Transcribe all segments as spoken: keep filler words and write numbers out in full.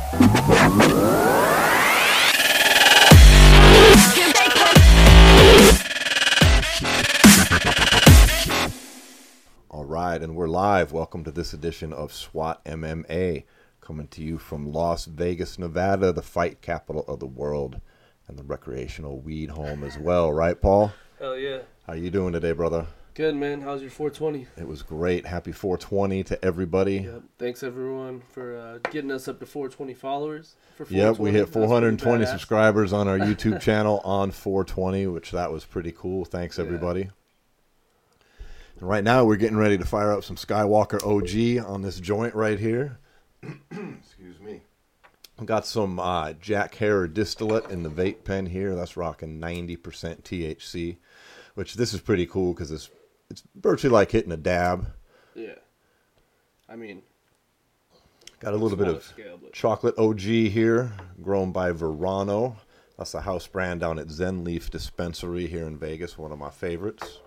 All right, and we're live. Welcome to this edition of SWAT M M A, coming to you from Las Vegas, Nevada, the fight capital of the world, and the recreational weed home as well. Right, Paul? Hell yeah. How you doing today, brother? Good, man. How's your four twenty? It was great. Happy four twenty to everybody. Yep. Thanks, everyone, for uh, getting us up to four twenty followers. For Yep, we hit four hundred twenty That's subscribers on our YouTube channel on four twenty, which that was pretty cool. Thanks, everybody. Yeah. And right now, we're getting ready to fire up some Skywalker O G on this joint right here. Excuse me. I've got some uh, Jack Herer distillate in the vape pen here. That's rocking ninety percent T H C, which this is pretty cool because it's it's virtually like hitting a dab. Yeah. I mean, got a little bit of scale, but... chocolate O G here, grown by Verano. That's the house brand down at Zen Leaf Dispensary here in Vegas, one of my favorites.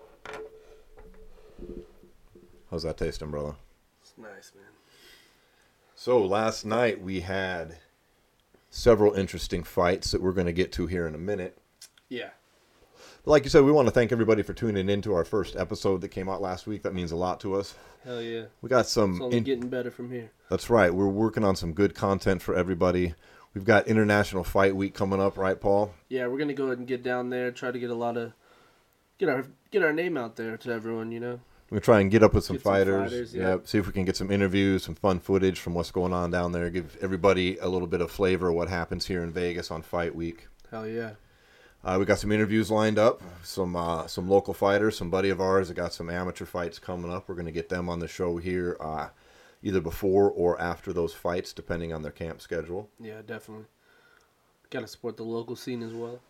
How's that tasting, brother? It's nice, man. So last night we had several interesting fights that we're going to get to here in a minute. Yeah. But like you said, we want to thank everybody for tuning in to our first episode that came out last week. That means a lot to us. Hell yeah. We got some... It's only in- getting better from here. That's right. We're working on some good content for everybody. We've got International Fight Week coming up, right, Paul? Yeah, we're going to go ahead and get down there, try to get a lot of... Get our get our name out there to everyone, you know? We're going to try and get up with some Get some fighters. fighters, yeah. yeah. See if we can get some interviews, some fun footage from what's going on down there. Give everybody a little bit of flavor of what happens here in Vegas on Fight Week. Hell yeah. Uh, we got some interviews lined up, some uh, some local fighters, some buddy of ours that got some amateur fights coming up. We're going to get them on the show here uh, either before or after those fights, depending on their camp schedule. Yeah, definitely. Got to support the local scene as well.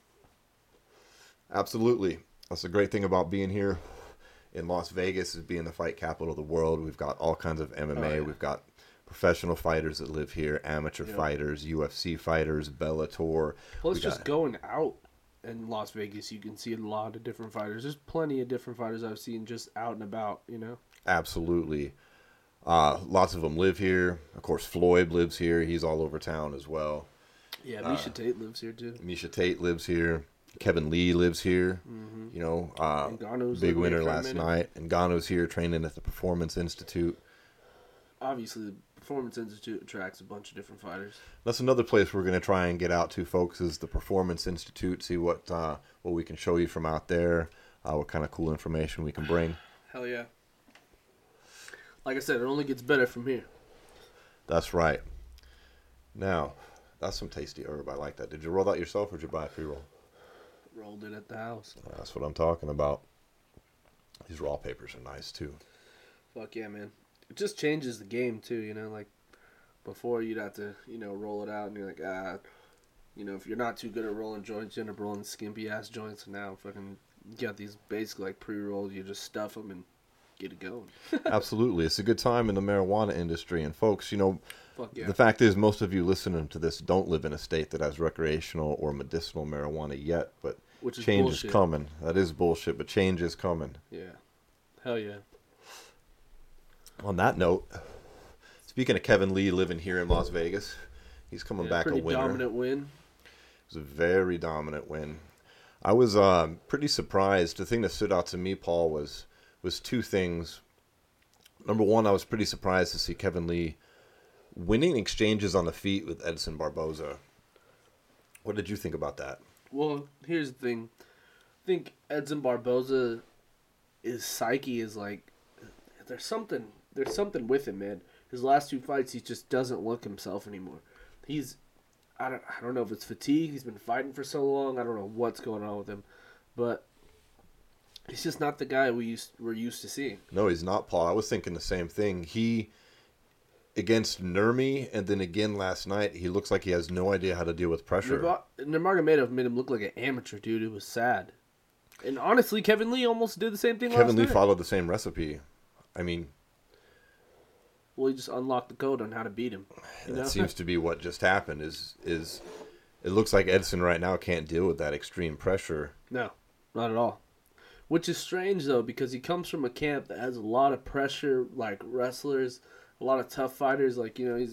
Absolutely. That's the great thing about being here in Las Vegas is being the fight capital of the world. We've got all kinds of M M A. Oh, yeah. We've got professional fighters that live here, amateur Yep. fighters, U F C fighters, Bellator. Plus, We just got- going out in Las Vegas, you can see a lot of different fighters. There's plenty of different fighters I've seen just out and about, you know? Absolutely. Uh, lots of them live here. Of course, Floyd lives here. He's all over town as well. Yeah, Misha Tate lives here, too. Misha Tate lives here. Kevin Lee lives here. Mm-hmm. You know, uh, Ngannou's big lived winner here for a last minute. night. And Ngannou's here training at the Performance Institute. Obviously, the Performance Institute attracts a bunch of different fighters. That's another place we're going to try and get out to, folks, is the Performance Institute. See what uh, what we can show you from out there, uh, what kind of cool information we can bring. Hell yeah. Like I said, it only gets better from here. That's right. Now, that's some tasty herb. I like that. Did you roll that yourself or did you buy a pre-roll? Rolled it at the house. That's what I'm talking about. These raw papers are nice, too. Fuck yeah, man. It just changes the game, too, you know? Like, before you'd have to, you know, roll it out, and you're like, ah, you know, if you're not too good at rolling joints, you end up rolling skimpy-ass joints, and now fucking you got these basically, like, pre-rolls, you just stuff them and get it going. Absolutely. It's a good time in the marijuana industry. And, folks, you know, Fuck yeah. the fact is most of you listening to this don't live in a state that has recreational or medicinal marijuana yet, but Which is change bullshit. is coming. That is bullshit, but change is coming. Yeah. Hell yeah. On that note, speaking of Kevin Lee living here in Las Vegas, he's coming Yeah, back a pretty winner. dominant win. It was a very dominant win. I was um, pretty surprised. The thing that stood out to me, Paul, was was two things. Number one, I was pretty surprised to see Kevin Lee winning exchanges on the feet with Edson Barboza. What did you think about that? Well, here's the thing. I think Edson Barboza, his psyche is like, there's something, there's something with him, man. His last two fights, he just doesn't look himself anymore. He's, I don't, I don't know if it's fatigue. He's been fighting for so long. I don't know what's going on with him, but he's just not the guy we used, we're used to seeing. No, he's not, Paul. I was thinking the same thing. He, against Nurmi, and then again last night, he looks like he has no idea how to deal with pressure. Nurmagomedov made him look like an amateur, dude. It was sad. And honestly, Kevin Lee almost did the same thing Kevin last Lee night. followed the same recipe. I mean, Well, he just unlocked the code on how to beat him. You that know? seems to be what just happened. Is is it looks like Edson right now can't deal with that extreme pressure. No, not at all. Which is strange, though, because he comes from a camp that has a lot of pressure, like wrestlers, a lot of tough fighters. Like, you know, he's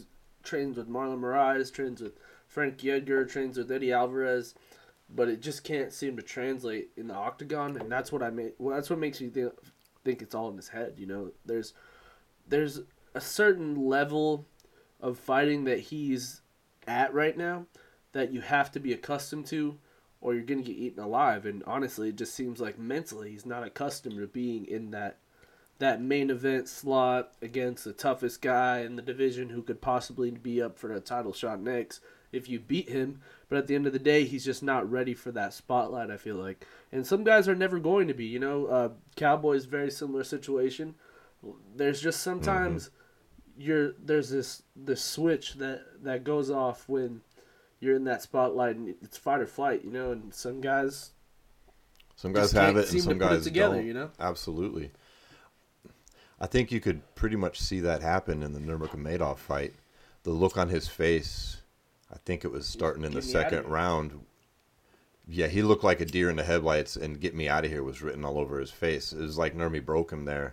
trains with Marlon Moraes, trains with Frankie Edgar, trains with Eddie Alvarez, but it just can't seem to translate in the octagon, and that's what I made. Well, that's what makes me think think it's all in his head. You know, there's there's a certain level of fighting that he's at right now that you have to be accustomed to, or you're gonna get eaten alive. And honestly, it just seems like mentally he's not accustomed to being in that that main event slot against the toughest guy in the division who could possibly be up for a title shot next if you beat him. But at the end of the day, he's just not ready for that spotlight, I feel like. And some guys are never going to be. You know, uh, Cowboys, very similar situation. There's just sometimes mm-hmm. you're there's this this switch that, that goes off when you're in that spotlight, and it's fight or flight, you know. And some guys, some guys have it, and some guys it together, don't. You know, absolutely. I think you could pretty much see that happen in the Nurmagomedov fight. The look on his face, I think it was starting in the second round. Yeah, he looked like a deer in the headlights, and "Get me out of here" was written all over his face. It was like Nurmy broke him there.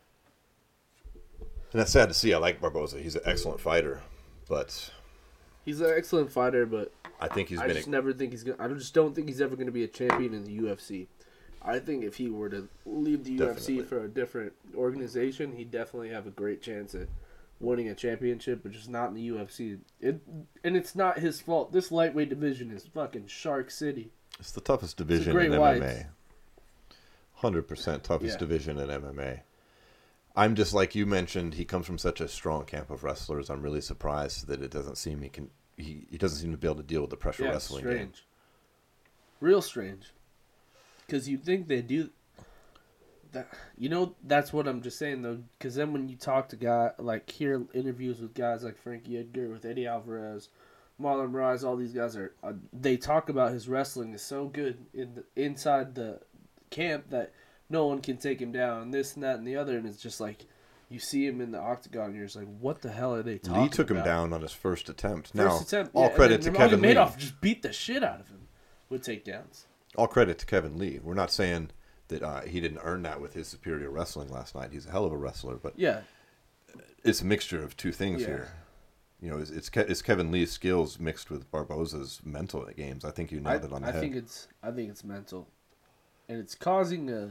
And that's sad to see. I like Barboza. He's an excellent fighter, but he's an excellent fighter, but I think he's I been just a... never think he's gonna I just don't think he's ever going to be a champion in the U F C. I think if he were to leave the definitely. U F C for a different organization, he'd definitely have a great chance at winning a championship, but just not in the U F C. It and it's not his fault. This lightweight division is fucking Shark City. It's the toughest division in M M A. one hundred percent toughest Yeah. division in M M A. I'm just like you mentioned, he comes from such a strong camp of wrestlers. I'm really surprised that it doesn't seem he can he, he doesn't seem to be able to deal with the pressure Yeah, wrestling strange. game. Real strange. Because you'd think they do that. You know, that's what I'm just saying, though. Because then when you talk to guys, like, hear interviews with guys like Frankie Edgar, with Eddie Alvarez, Marlon Moraes, all these guys are, uh, they talk about his wrestling is so good in the, inside the camp that no one can take him down, and this and that and the other. And it's just like, you see him in the octagon, and you're just like, what the hell are they talking about? Lee took him down on his first attempt. First now, attempt, all yeah, credit to Kevin Lee. Madoff just beat the shit out of him with takedowns. All credit to Kevin Lee. We're not saying that uh, he didn't earn that with his superior wrestling last night. He's a hell of a wrestler, but yeah, it's a mixture of two things yeah. here. You know, it's, it's it's Kevin Lee's skills mixed with Barboza's mental games. I think you nailed I, it on the I head. think it's I think it's mental, and it's causing a.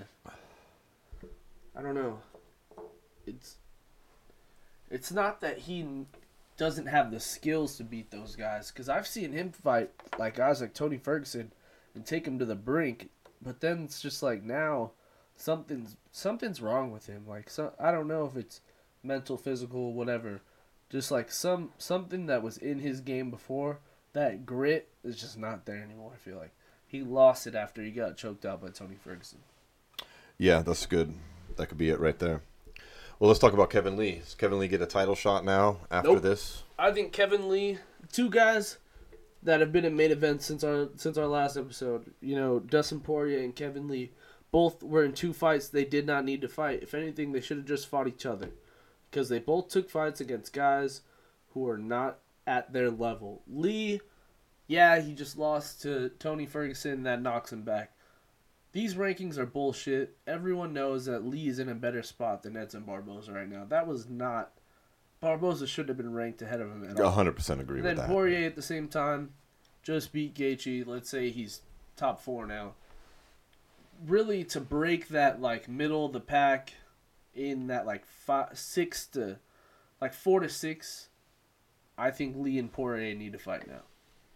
I don't know. It's. It's not that he doesn't have the skills to beat those guys, because I've seen him fight like guys like Tony Ferguson and take him to the brink, but then it's just like now something's something's wrong with him. Like, so I don't know if it's mental, physical, whatever. Just like some something that was in his game before, that grit is just not there anymore. I feel like he lost it after he got choked out by Tony Ferguson. Yeah, that's good. That could be it right there. Well, let's talk about Kevin Lee. Does Kevin Lee get a title shot now after Nope. this? I think Kevin Lee, two guys that have been in main events since our since our last episode. You know, Dustin Poirier and Kevin Lee, both were in two fights they did not need to fight. If anything, they should have just fought each other, because they both took fights against guys who are not at their level. Lee, yeah, he just lost to Tony Ferguson. That knocks him back. These rankings are bullshit. Everyone knows that Lee is in a better spot than Edson Barboza right now. That was not... Barboza shouldn't have been ranked ahead of him at all. one hundred percent agree and with then that. Poirier at the same time just beat Gaethje. Let's say he's top four now. Really, to break that, like, middle of the pack in that, like, five, six to... Like, four to six, I think Lee and Poirier need to fight now.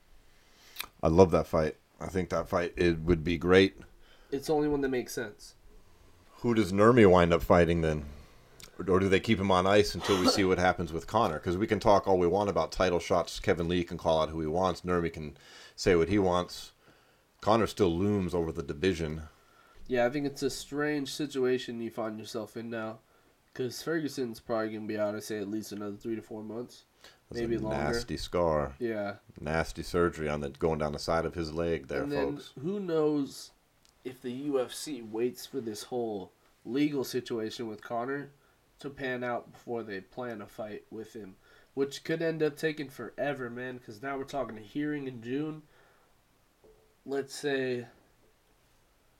I love that fight. I think that fight, it would be great. It's the only one that makes sense. Who does Nurmy wind up fighting then? Or, or do they keep him on ice until we see what happens with Conor? Because we can talk all we want about title shots. Kevin Lee can call out who he wants. Nurmy can say what he wants. Conor still looms over the division. Yeah, I think it's a strange situation you find yourself in now. Because Ferguson's probably going to be out, I say, at least another three to four months. That's maybe a longer. nasty scar. Yeah. Nasty surgery on the going down the side of his leg there, and then folks. Who knows if the U F C waits for this whole legal situation with Conor to pan out before they plan a fight with him, which could end up taking forever, man, because now we're talking a hearing in June. Let's say,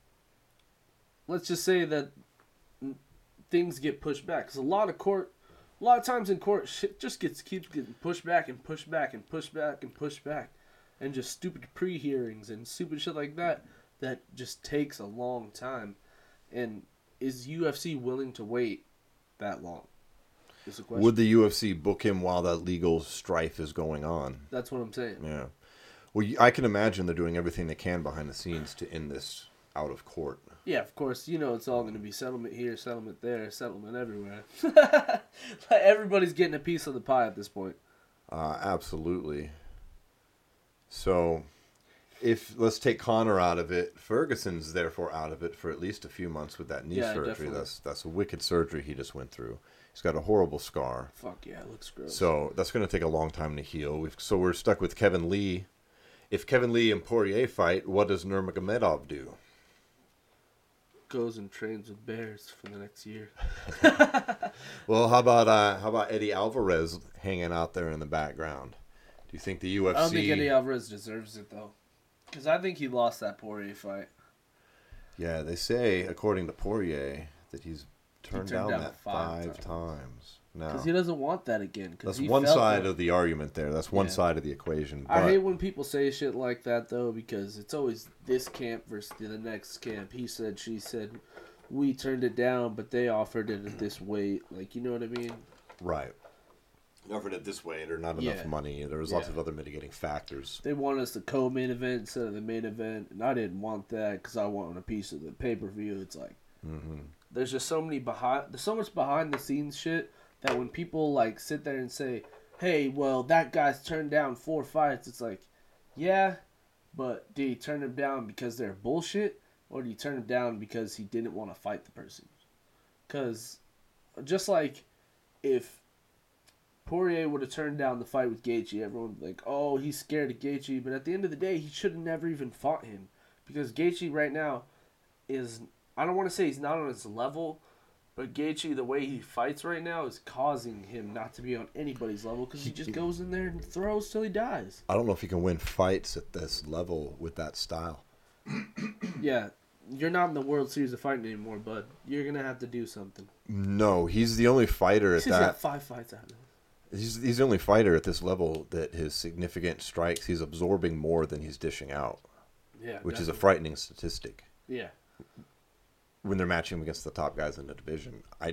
let's just say that things get pushed back, because a lot of court, A lot of times in court, shit just gets keeps getting pushed back and pushed back and pushed back and pushed back, and just stupid pre-hearings and stupid shit like that that just takes a long time. And is U F C willing to wait that long? Is the question. Would the U F C book him while that legal strife is going on? That's what I'm saying. Yeah. Well, I can imagine they're doing everything they can behind the scenes to end this out of court. Yeah, of course. You know it's all going to be settlement here, settlement there, settlement everywhere. Like everybody's getting a piece of the pie at this point. Uh, absolutely. So, if let's take Conor out of it, Ferguson's therefore out of it for at least a few months with that knee Yeah, surgery. definitely. That's that's a wicked surgery he just went through. He's got a horrible scar. Fuck yeah, it looks gross. So that's going to take a long time to heal. We've, so we're stuck with Kevin Lee. If Kevin Lee and Poirier fight, what does Nurmagomedov do? Goes and trains with bears for the next year. Well, how about uh, how about Eddie Alvarez hanging out there in the background? Do you think the U F C? I don't think Eddie Alvarez deserves it though, because I think he lost that Poirier fight. Yeah, they say according to Poirier that he's turned, turned down, down that five five, times. times. No, Because he doesn't want that again. Cause that's he one felt side that. of the argument there. That's one Yeah. side of the equation. But I hate when people say shit like that though, because it's always this camp versus the next camp. He said, she said, we turned it down, but they offered it at this weight. Like, you know what I mean? right. Offered it this way, there's not Yeah. enough money. There was lots Yeah. of other mitigating factors. They want us to co-main event instead of the main event, and I didn't want that because I want a piece of the pay-per-view. It's like, Mm-hmm. there's just so many behind, there's so much behind the scenes shit that when people like sit there and say, hey, well, that guy's turned down four fights, it's like, yeah, but did he turn them down because they're bullshit, or did he turn them down because he didn't want to fight the person? Because just like if Poirier would have turned down the fight with Gaethje, everyone would be like, oh, he's scared of Gaethje, but at the end of the day, he should have never even fought him, because Gaethje right now is, I don't want to say he's not on his level, but Gaethje, the way he fights right now, is causing him not to be on anybody's level, because he just goes in there and throws till he dies. I don't know if he can win fights at this level with that style. Yeah, you're not in the World Series of Fighting anymore, bud. You're going to have to do something. No, he's the only fighter at He's got that. five fights out of it. He's he's the only fighter at this level that his significant strikes, he's absorbing more than he's dishing out, Yeah, which is a definitely. frightening statistic. Yeah. When they're matching him against the top guys in the division, I.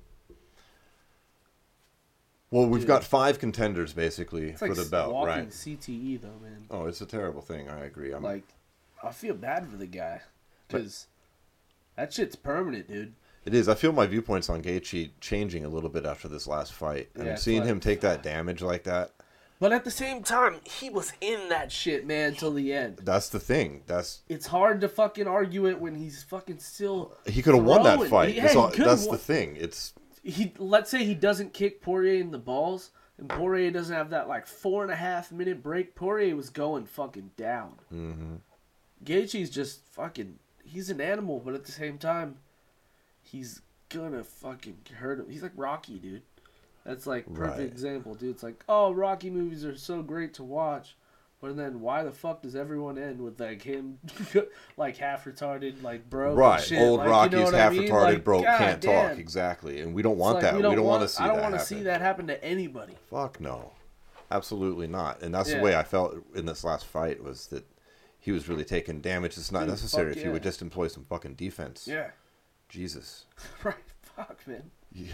Well, we've Dude. got five contenders basically It's for like the belt, walking right? C T E, though, man. Oh, it's a terrible thing. I agree. I'm Like, I feel bad for the guy, because that shit's permanent, dude. It is. I feel my viewpoints on Gaethje changing a little bit after this last fight. Yeah, and it's seeing like- him take that damage like that, But at the same time, he was in that shit, man, till the end. that's the thing. That's It's hard to fucking argue it when he's fucking still. he could have won that throwing. fight. Yeah, that's he all, could've that's won. the thing. It's He let's say he doesn't kick Poirier in the balls, and Poirier doesn't have that like four and a half minute break. Poirier was going fucking down. mm-hmm. Gaethje's just fucking. He's an animal, but at the same time, he's gonna fucking hurt him. He's like Rocky, dude. That's like perfect Right. example, dude. It's like, oh, Rocky movies are so great to watch, but then why the fuck does everyone end with like him, like half retarded, like broke, and right. shit? Old like, you Rocky's know what I half mean? retarded, Like, broke, God can't damn. talk. Exactly, and we don't It's want like, that. we We don't, don't, want, want to see I don't that want to happen. see that happen to anybody. Fuck no, absolutely not. And that's Yeah. the way I felt in this last fight was that he was really taking damage. It's not Dude, necessary fuck if you yeah. would just employ some fucking defense. Yeah, Jesus. right. Fuck, man. Yeah.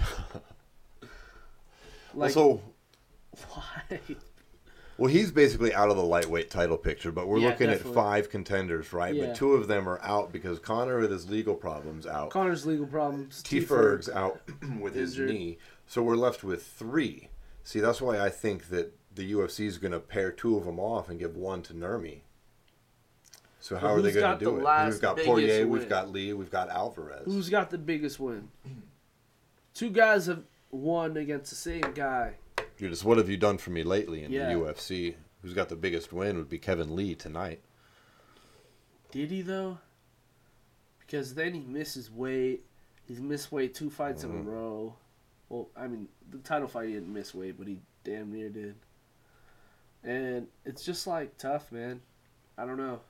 Like, so, why? well, he's basically out of the lightweight title picture, but we're Yeah, looking definitely. at five contenders, right? Yeah. But two of them are out because Conor with his legal problems out. Connor's legal problems. T. T. Ferg's out with his Injured. knee. So we're left with three. See, that's why I think that the U F C is going to pair two of them off and give one to Nurmi. So how Well, are they who's going got to do the it? last We've got biggest Poirier, we've win? got Lee, we've got Alvarez. Who's got the biggest win? Two guys have won against the same guy. Dude, it's what have you done for me lately in Yeah. the U F C? Who's got the biggest win would be Kevin Lee tonight. Did he though? Because then he misses weight. He's missed weight two fights in a Mhm. row. Well, I mean, the title fight he didn't miss weight, but he damn near did. And it's just like tough, man. I don't know.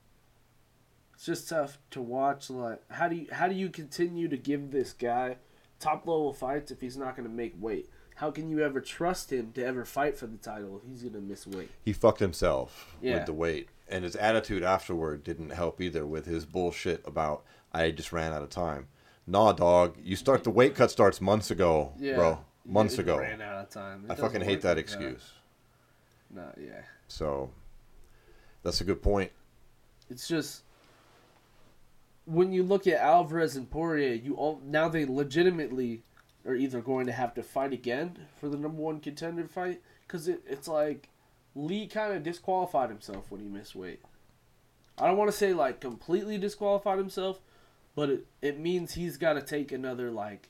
It's just tough to watch. Like, how do you how do you continue to give this guy top level fights if he's not going to make weight? How can you ever trust him to ever fight for the title if he's going to miss weight? He fucked himself Yeah. with the weight. And his attitude afterward didn't help either with his bullshit about, I just ran out of time. Nah, dog. You start, the weight cut starts months ago, Yeah. bro. Months It ago. ran out of time. It I fucking doesn't hate work that like excuse. No, yeah. So, that's a good point. It's just when you look at Alvarez and Poirier, you all now they legitimately are either going to have to fight again for the number one contender fight because it, it's like Lee kind of disqualified himself when he missed weight. I don't want to say like completely disqualified himself, but it it means he's got to take another like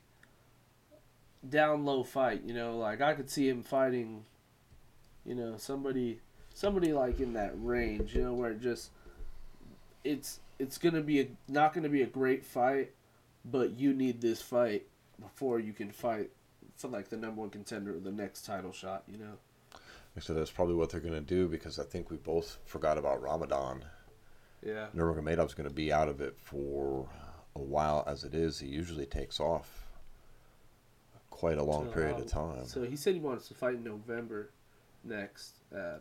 down low fight. You know, like I could see him fighting, you know, somebody somebody like in that range. You know, where it just it's it's gonna be a, not gonna be a great fight, but you need this fight before you can fight for like the number one contender or the next title shot. You know. So that's probably what they're going to do because I think we both forgot about Ramadan. Yeah. Nurmagomedov's going to be out of it for a while as it is. He usually takes off quite a long So, period um, of time. So he said he wants to fight in November next. Uh,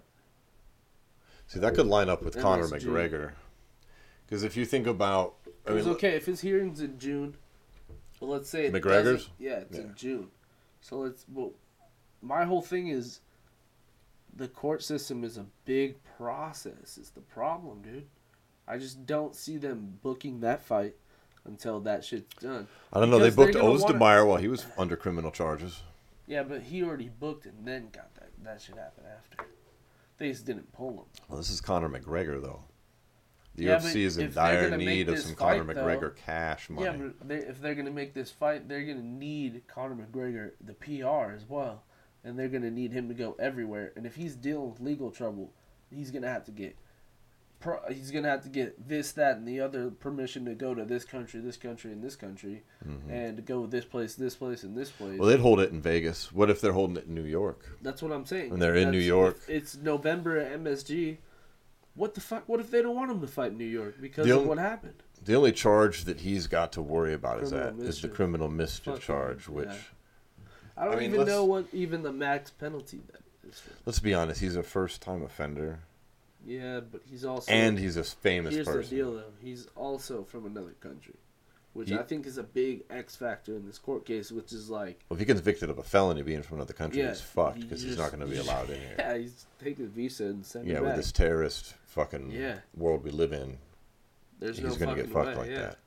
See, that could line up with Conor M S G. McGregor. Because if you think about... I it was mean, okay if his hearing's in June. But let's say it McGregor's? doesn't- Yeah, it's Yeah. in June. So let's. Well, my whole thing is the court system is a big process. It's the problem, dude. I just don't see them booking that fight until that shit's done. I don't know. They Because they're booked gonna wanna- Ozdemir while he was under criminal charges. Yeah, but he already booked and then got that. That shit happened after. They just didn't pull him. Well, this is Conor McGregor, though. The Yeah, U F C but is in if they're dire gonna make need of this some fight, Conor though- McGregor cash money. Yeah, but they, if they're gonna make this fight, they're gonna need Conor McGregor the P R as well, and they're gonna need him to go everywhere. And if he's dealing with legal trouble, he's gonna have to get, pro, he's gonna have to get this, that, and the other permission to go to this country, this country, and this country, Mhm. and to go this place, this place, and this place. Well, they'd hold it in Vegas. What if they're holding it in New York? That's what I'm saying. And they're in That's- New York. if it's November at M S G. What the fuck? What if they don't want him to fight in New York because The of only- what happened? The only charge that he's got to worry about is Criminal that is the mischief. criminal mischief Fucking- charge, which, yeah. I don't I mean, even let's- know what even the max penalty that is for. let's be honest, he's a first-time offender, Yeah, but he's also and he's a famous here's person. the deal though. He's also from another country, which He- I think is a big X factor in this court case. Which is like, Well, if he gets convicted of a felony being from another country, yeah, he's fucked you because he's just- not going to be allowed in here. Yeah, he's taking his visa and sending Yeah, it with back. this terrorist fucking Yeah. world we live in, There's he's no going to fucking get fucked way, like yeah. that.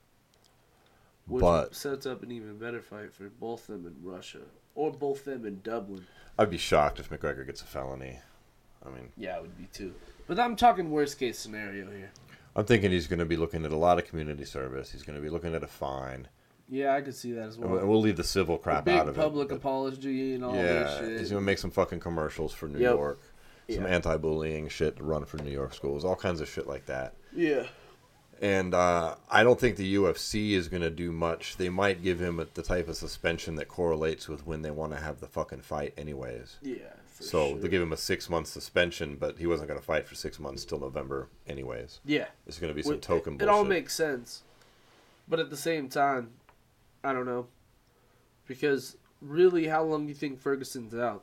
Which But- sets up an even better fight for both them in Russia or both them in Dublin. I'd be shocked if McGregor gets a felony. I mean, Yeah, it would be too. But I'm talking worst case scenario here. I'm thinking he's going to be looking at a lot of community service. He's going to be looking at a fine. Yeah, I could see that as And well. we'll- we'll leave the civil The crap big out of public it. but- apology and all yeah, that shit. he's going to make some fucking commercials for New Yep. York. Some Yeah. anti-bullying shit to run for New York schools. All kinds of shit like that. Yeah. And uh, I don't think the U F C is going to do much. They might give him a, the type of suspension that correlates with when they want to have the fucking fight anyways. Yeah. For So sure. they give him a six-month suspension, but he wasn't going to fight for six months till November anyways. Yeah. It's going to be some It- token it, bullshit. it all makes sense. But at the same time, I don't know. Because really, how long do you think Ferguson's out?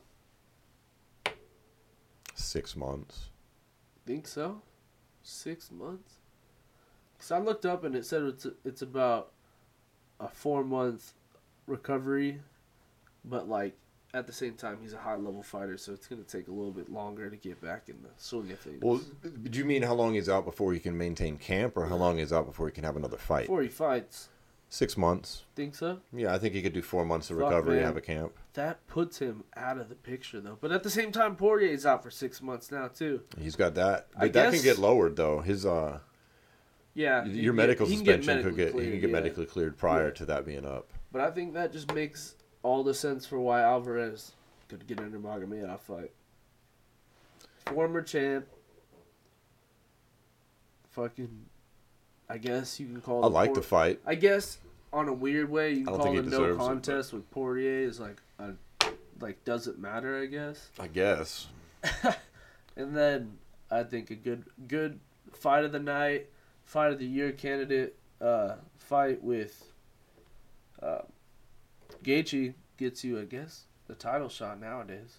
Six months. Think so? Six months? Because I looked up and it said it's, it's about a four month recovery. But, like, at the same time, he's a high level fighter, so it's going to take a little bit longer to get back in the swing of things. Well, do you mean how long he's out before he can maintain camp, or how long he's out before he can have another fight? Before he fights. Six months. Think so? Yeah, I think he could do four months of Fuck, recovery and man. have a camp. That puts him out of the picture, though. But at the same time, Poirier's out for six months now, too. He's got that. I But that guess- can get lowered, though. His uh, Yeah. he your can medical get- he can get suspension could medically get he cleared, can get yeah. medically cleared prior Yeah. to that being up. But I think that just makes all the sense for why Alvarez could get under Magomedov fight. Former champ. Fucking, I guess you can call. I the like Por- the fight. I guess on a weird way you I can don't call think the he no deserves it, contest with Poirier is like a, like doesn't matter, I guess. I guess. And then I think a good good fight of the night, fight of the year candidate, uh, fight with uh, Gaethje gets you, I guess, the title shot nowadays.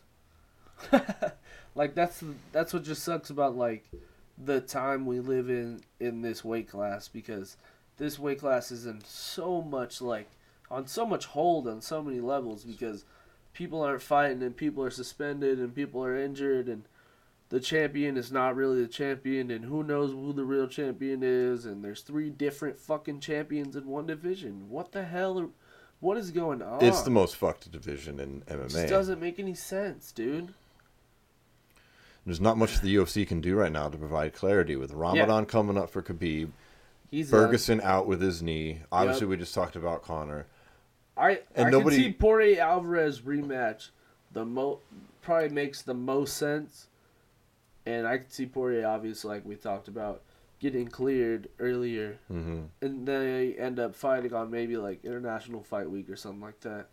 Like that's that's what just sucks about like the time we live in in this weight class, because this weight class is in so much like on so much hold on so many levels, because people aren't fighting and people are suspended and people are injured and the champion is not really the champion and who knows who the real champion is, and there's three different fucking champions in one division. What the hell are, what is going on? It's the most fucked division in M M A. It just doesn't make any sense, dude. There's not much the U F C can do right now to provide clarity. With Ramadan yeah. coming up for Khabib, He's Ferguson done. out with his knee. Obviously, yep. we just talked about Conor. I and I nobody... can see Poirier Alvarez rematch. The mo probably makes the most sense, and I can see Poirier, obviously, like we talked about, getting cleared earlier, mm-hmm. and they end up fighting on maybe like International Fight Week or something like that.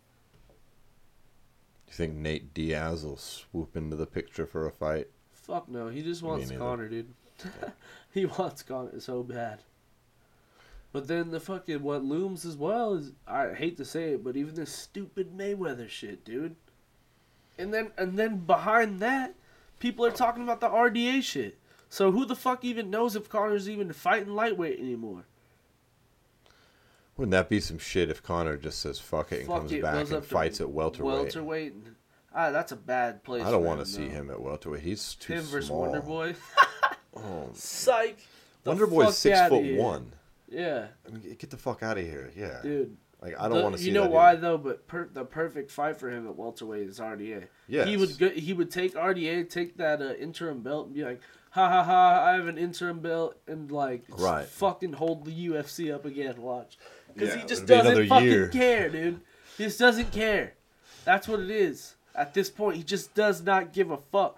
You think Nate Diaz will swoop into the picture for a fight? Fuck no, he just wants Conor, dude. He wants Conor so bad. But then the fucking what looms as well is, I hate to say it, but even this stupid Mayweather shit, dude. And then and then behind that, people are talking about the R D A shit. So who the fuck even knows if Conor's even fighting lightweight anymore? Wouldn't that be some shit if Conor just says fuck it and fuck comes it, back and fights at welterweight? Welterweight. And, ah, that's a bad place. I don't want to see him at welterweight. He's too him versus small. Wonder Boy. Oh, psych. Wonder Boy's six foot one. Yeah. I mean, get the fuck out of here. Yeah. Dude. Like I don't want to see. You know that why either. though? But per, the perfect fight for him at welterweight is R D A. Yes. He would go, he would take R D A, take that uh, interim belt, and be like, ha ha ha! I have an interim belt, and like right. fucking hold the U F C up again. Watch, because yeah, he just be doesn't fucking year. care, dude. He just doesn't care. That's what it is. At this point, he just does not give a fuck.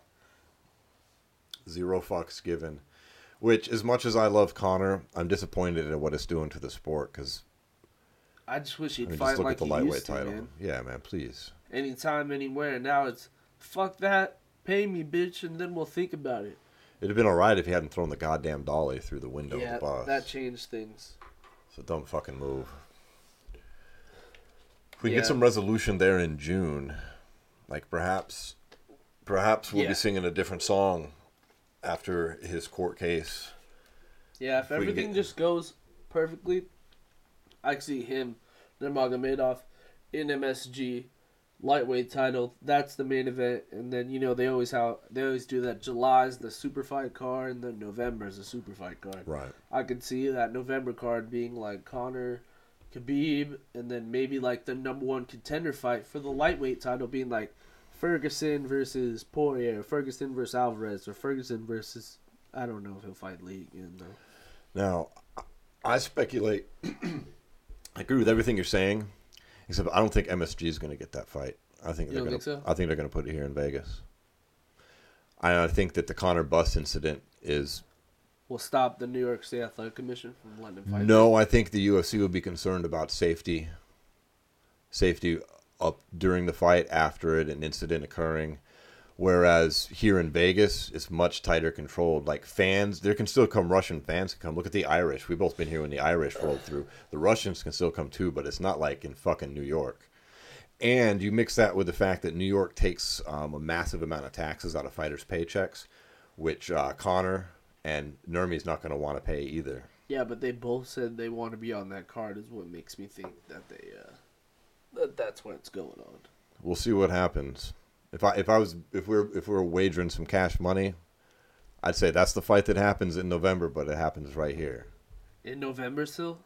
Zero fucks given. Which, as much as I love Conor, I'm disappointed at what it's doing to the sport. Because I just wish he'd I mean, fight just look like at the he lightweight used to, title. man. Yeah, man, please. Anytime, anywhere. Now it's fuck that, pay me, bitch, and then we'll think about it. It'd have been all right if he hadn't thrown the goddamn dolly through the window yeah, of the bus. that changed things. It's a dumb fucking move. If we yeah. get some resolution there in June, like perhaps, perhaps we'll yeah. be singing a different song after his court case. Yeah, if, if everything get... just goes perfectly, I see him, Nurmagomedov, in M S G, lightweight title. That's the main event, and then you know they always how they always do that. July's the super fight card, and then November's the super fight card. Right. I could see that November card being like Conor, Khabib, and then maybe like the number one contender fight for the lightweight title being like Ferguson versus Poirier, Ferguson versus Alvarez, or Ferguson versus I don't know if he'll fight Lee again though. Now, I speculate. I agree with everything you're saying, except I don't think M S G is going to get that fight. I think You they're don't going to. think so? I think they're going to put it here in Vegas. I, I think that the Conor bus incident is. Will stop the New York State Athletic Commission from letting him fight. No, I think the U F C would be concerned about safety. Safety up during the fight, after it, an incident occurring. Whereas here in Vegas, it's much tighter controlled. Like fans, there can still come Russian fans can come. Look at the Irish. We've both been here when the Irish rolled through. The Russians can still come too, but it's not like in fucking New York. And you mix that with the fact that New York takes um, a massive amount of taxes out of fighters' paychecks, which uh, Conor and Nurmi's not going to want to pay either. Yeah, but they both said they want to be on that card, is what makes me think that they uh, that that's what's going on. We'll see what happens. If I if I was if we're if we're wagering some cash money, I'd say that's the fight that happens in November, but it happens right here. In November still?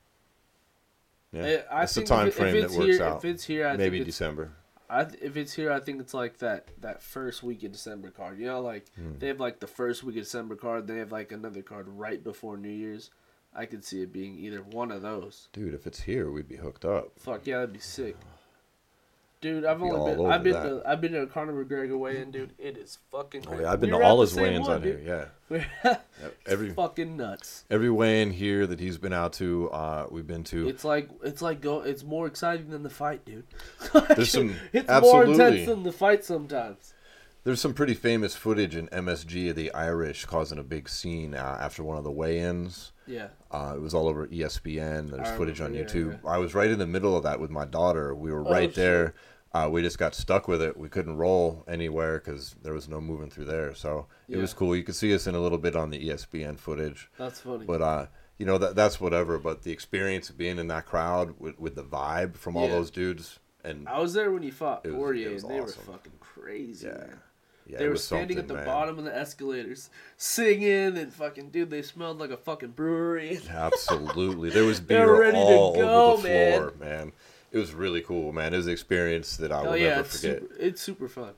Yeah, I, I it's the think time if, frame if that it's works here, out. If it's here, I maybe think it's, December. I if it's here, I think it's like that that first week of December card. You know, like Hmm. they have like the first week of December card, they have like another card right before New Year's. I could see it being either one of those. Dude, if it's here, we'd be hooked up. Fuck yeah, that'd be sick. Dude, I've Be only all been over I've been that. to I've been to a Conor McGregor weigh-in, dude. It is fucking Oh, crazy. yeah, I've been We to were at all the his same weigh-ins one, on dude. here. Yeah, We're- Yep, it's every fucking nuts. every weigh-in here that he's been out to, uh, we've been to. It's like it's like go. It's more exciting than the fight, dude. There's some It's absolutely. more intense than the fight sometimes. There's some pretty famous footage in M S G of the Irish causing a big scene uh, after one of the weigh-ins. Yeah. Uh, it was all over E S P N. There's I footage on remember, YouTube. yeah, yeah. I was right in the middle of that with my daughter. We were Oh, right shit. there. Uh, we just got stuck with it. We couldn't roll anywhere because there was no moving through there. So it Yeah. was cool. You could see us in a little bit on the E S P N footage. That's funny. But, uh, you know, that that's whatever. But the experience of being in that crowd with, with the vibe from all Yeah. those dudes. And I was there when he fought It was- Poirier, it was and they awesome. were fucking crazy, Yeah. man. yeah, They it were was standing at something, the man. bottom of the escalators, singing, and fucking, dude, they smelled like a fucking brewery. Absolutely. There was They were beer ready to all go, over the floor, man. It was really cool, man. It was an experience that I Oh will yeah, never it's forget. super, it's super fun.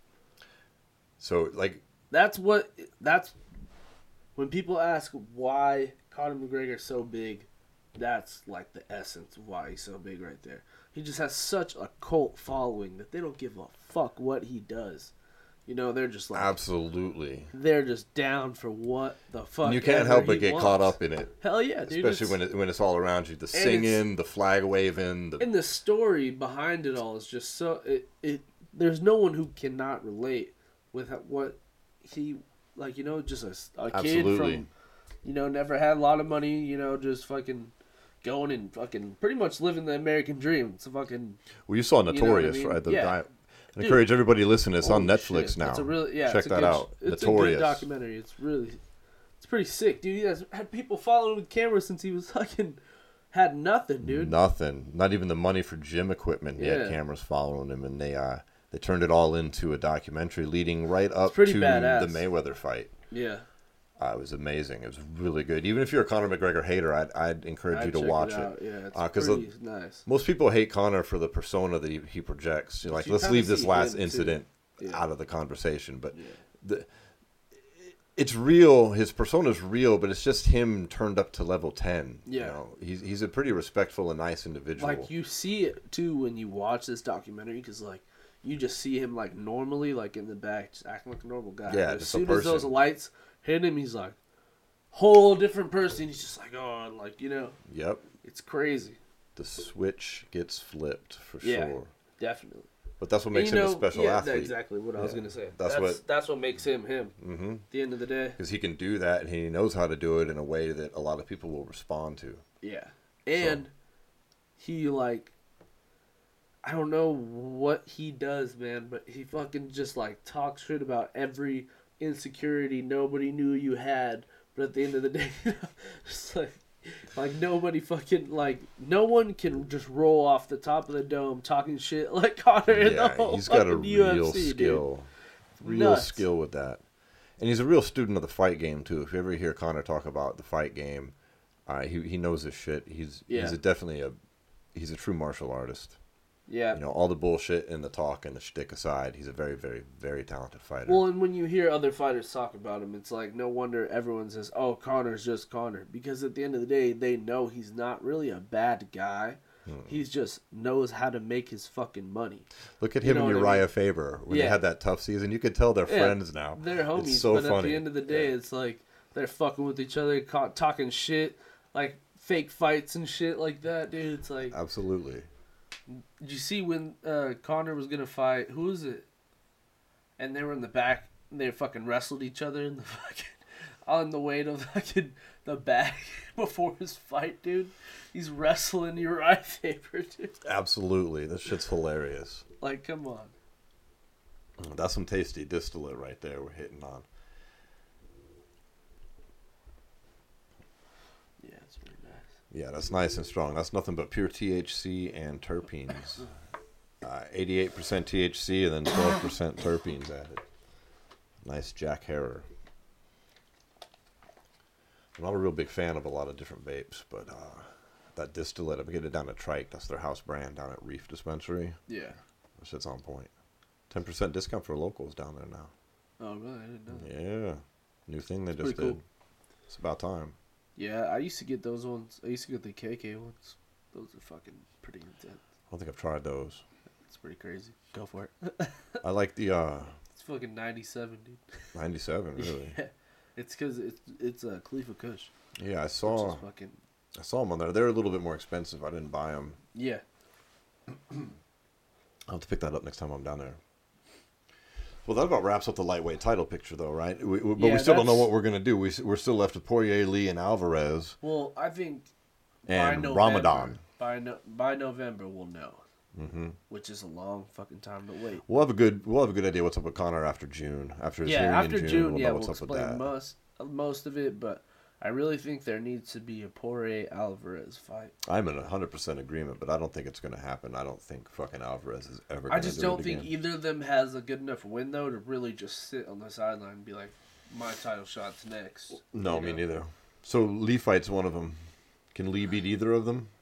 So, like, That's what. That's when people ask why Conor McGregor's so big. That's like the essence of why he's so big, right there. He just has such a cult following that they don't give a fuck what he does. You know, they're just like absolutely. they're just down for what the fuck. And you can't ever help but he get wants. caught up in it. Hell yeah, dude! Especially it's- when it, when it's all around you. The it's- singing, the flag waving. The, and the story behind it all is just so it, it there's no one who cannot relate with what he like you know just a, a kid Absolutely. from you know never had a lot of money, you know, just fucking going and fucking pretty much living the American dream. It's a fucking well, you saw you know what I Notorious, mean? right? The Yeah. guy. I Dude. encourage everybody to listen. It's on holy Netflix shit. now. It's a really yeah, Check it's a that good, out. It's Notorious. a good documentary. It's really it's pretty sick, dude. He has had people following with cameras since he was fucking had nothing, dude. Nothing. Not even the money for gym equipment. He Yeah. had cameras following him, and they uh they turned it all into a documentary leading right up to pretty the badass. Mayweather fight. Yeah. Uh, it was amazing. It was really good. Even if you're a Conor McGregor hater, I'd, I'd encourage I'd you to check watch it. it. Out. Yeah, it's Uh, 'cause pretty nice. Most people hate Conor for the persona that he, he projects. You're like, you let's kinda leave this see last him, too. incident Yeah. out of the conversation. But Yeah. the it's real. His persona's real, but it's just him turned up to level ten. Yeah. You know, he's he's a pretty respectful and nice individual. Like you see it too when you watch this documentary, because like you just see him like normally, like in the back, just acting like a normal guy. Yeah, But as just a soon as those person. lights hit him, he's like whole different person. He's just like, oh, and like you know, Yep. it's crazy. The switch gets flipped for Yeah. sure. Definitely. But that's what And, makes you him know, a special yeah, athlete. that's exactly what I was Yeah. gonna say. That's That's, what- that's what makes him him. Mm-hmm. At the end of the day. Because he can do that, and he knows how to do it in a way that a lot of people will respond to. Yeah. And he like I don't know what he does, man, but he fucking just like talks shit about every insecurity nobody knew you had, but at the end of the day, you know, just like like nobody fucking like no one can just roll off the top of the dome talking shit like Conor in the Yeah, whole he's got a fucking real U F C, skill. dude. Real Nuts. skill with that. And he's a real student of the fight game, too. If you ever hear Conor talk about the fight game, uh, he he knows his shit. He's Yeah. he's a, definitely a he's a true martial artist. Yeah. You know, all the bullshit and the talk and the shtick aside, he's a very, very, very talented fighter. Well, and when you hear other fighters talk about him, it's like no wonder everyone says, "Oh, Connor's just Connor," because at the end of the day, they know he's not really a bad guy. Hmm. He's just knows how to make his fucking money. Look at you him know and what I Uriah mean? Faber when Yeah. they had that tough season. You could tell they're Yeah, friends now. They're homies, It's so but funny. at the end of the day, Yeah. it's like they're fucking with each other, ca- talking shit, like fake fights and shit like that, dude. It's like, Absolutely. did you see when uh, Connor was gonna fight? Who was it? And they were in the back. And they fucking wrestled each other in the fucking on the way to fucking the back before his fight, dude. He's wrestling Uriah Faber, dude. Absolutely. This shit's hilarious. Like, come on. That's some tasty distillate right there we're hitting on. Yeah, it's really nice. Yeah, that's nice and strong. That's nothing but pure T H C and terpenes. Uh, eighty-eight percent T H C and then twelve percent terpenes added. Nice Jack Herer. I'm not a real big fan of a lot of different vapes, but uh, that distillate, I'm getting it down at Trike. That's their house brand down at Reef Dispensary. Yeah. That shit's on point. ten percent discount for locals down there now. Oh, really? I didn't know that. Yeah. New thing they That's just pretty did. cool. It's about time. Yeah, I used to get those ones. I used to get the K K ones. Those are fucking pretty intense. I don't think I've tried those. It's pretty crazy. Go for it. I like the uh, It's fucking ninety-seven, dude. ninety-seven, really. Yeah. It's because it's it's a uh, Khalifa Kush. Yeah, I Which saw is fucking I saw them on there. They're a little bit more expensive. I didn't buy them. yeah. I'll have to pick that up next time I'm down there. Well, that about wraps up the lightweight title picture, though, right? We, we, but Yeah, we still don't know that's- what we're gonna do. We we're still left with Poirier, Lee, and Alvarez, Well, I think by and November, Ramadan. by no, by November we'll know, Mm-hmm. which is a long fucking time to wait. We'll have a good we'll have a good idea what's up with Connor after June. After his Yeah, hearing after in June, June, we'll yeah, know we'll what's up with explain that. most most of it, but I really think there needs to be a Poirier Alvarez fight. I'm in one hundred percent agreement, but I don't think it's going to happen. I don't think fucking Alvarez is ever going I to just do don't it think again. either of them has a good enough window to really just sit on the sideline and be like, my title shot's next. No, you me know? neither. So Lee fights one of them. Can Lee beat either of them?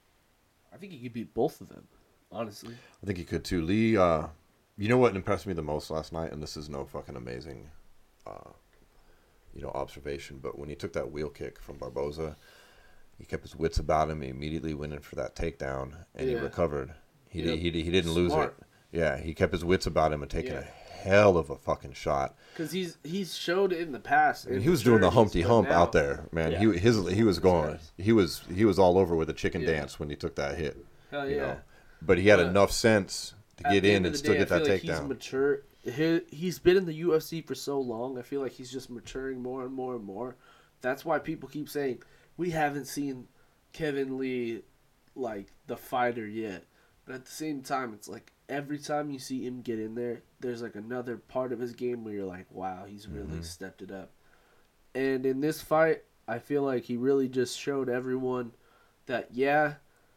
I think he could beat both of them, honestly. I think he could too. Lee, uh, you know what impressed me the most last night, and this is no fucking amazing, uh, you know, observation, but when he took that wheel kick from Barboza, he kept his wits about him. He immediately went in for that takedown, and Yeah. he recovered. He Yep. he, he didn't lose Smart. it. Yeah, he kept his wits about him and taking Yeah. a hell of a fucking shot. Because he's he's showed it in the past. I mean, he was doing the Humpty maturities, Hump but now- out there, man. Yeah. He his he was going. He was he was all over with the chicken Yeah. dance when he took that hit. Hell You yeah. know, but he had But enough sense to At get the in end of and the still day, get I that feel like He's takedown. mature. He, he's been in the U F C for so long. I feel like he's just maturing more and more and more. That's why people keep saying we haven't seen Kevin Lee like the fighter yet. But at the same time, it's like every time you see him get in there, there's like another part of his game where you're like, wow, he's really Mhm. stepped it up. And in this fight, I feel like he really just showed everyone that, yeah,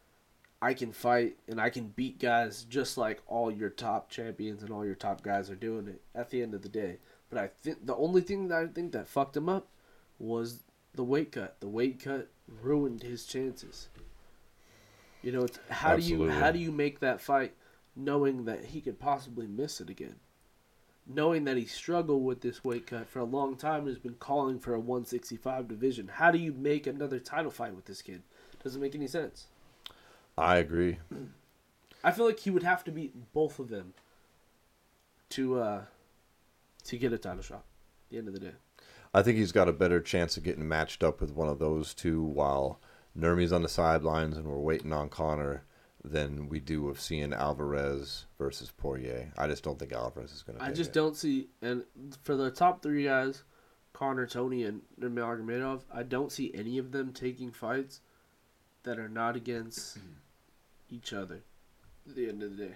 I can fight and I can beat guys just like all your top champions and all your top guys are doing it at the end of the day. But I think the only thing that I think that fucked him up was the weight cut. The weight cut ruined his chances. You know, it's, how Absolutely. do you how do you make that fight knowing that he could possibly miss it again? Knowing that he struggled with this weight cut for a long time and has been calling for a one sixty-five division. How do you make another title fight with this kid? Doesn't make any sense. I agree. I feel like he would have to beat both of them to uh, to get a title shot. At the end of the day, I think he's got a better chance of getting matched up with one of those two while Nurmi's on the sidelines and we're waiting on Connor than we do of seeing Alvarez versus Poirier. I just don't think Alvarez is going to I take just it. don't see. And for the top three guys, Connor, Tony, and Nurmagomedov, I don't see any of them taking fights that are not against each other. At the end of the day,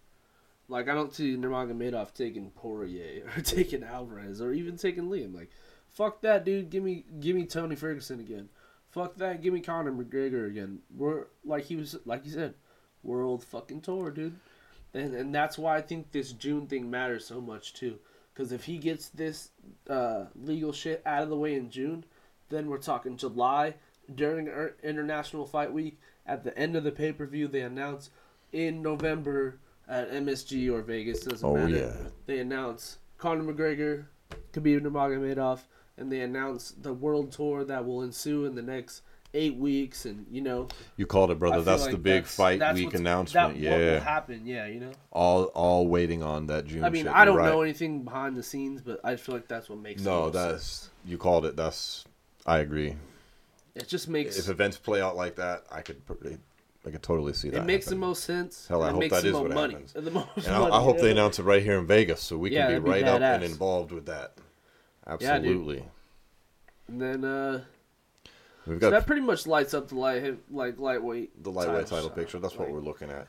like I don't see Nurmagomedov taking Poirier or taking Alvarez or even taking Liam. Like, fuck that, dude. Give me, give me Tony Ferguson again. Fuck that. Give me Conor McGregor again. We're like he was, like you said, world fucking tour, dude. And and that's why I think this June thing matters so much too. Because if he gets this uh, legal shit out of the way in June, then we're talking July during our International Fight Week. At the end of the pay per view, they announce in November at M S G or Vegas, doesn't Oh, matter. yeah. They announce Conor McGregor, Khabib Nurmagomedov, and they announce the world tour that will ensue in the next eight weeks. And you know, You called it, I brother. feel That's like the big that's- fight that's week what's- announcement. That what will Yeah. happen? Yeah, you know. All all waiting on that June I mean, shit. I don't You're right. know anything behind the scenes, but I feel like that's what makes the No, most that's sense. you called it. That's I agree. It just makes If events play out like that, I could I could totally see that. it makes the happening. most sense. Hell, and I it hope makes that the is most what money. happens. The most And I, money, I hope you they know? announce it right here in Vegas, so we Yeah, can that'd be be right up and badass. involved with that. dude. Absolutely. And then uh, We've so got that pretty much lights up the light like lightweight. the lightweight title shot. picture. That's what Like, we're looking at.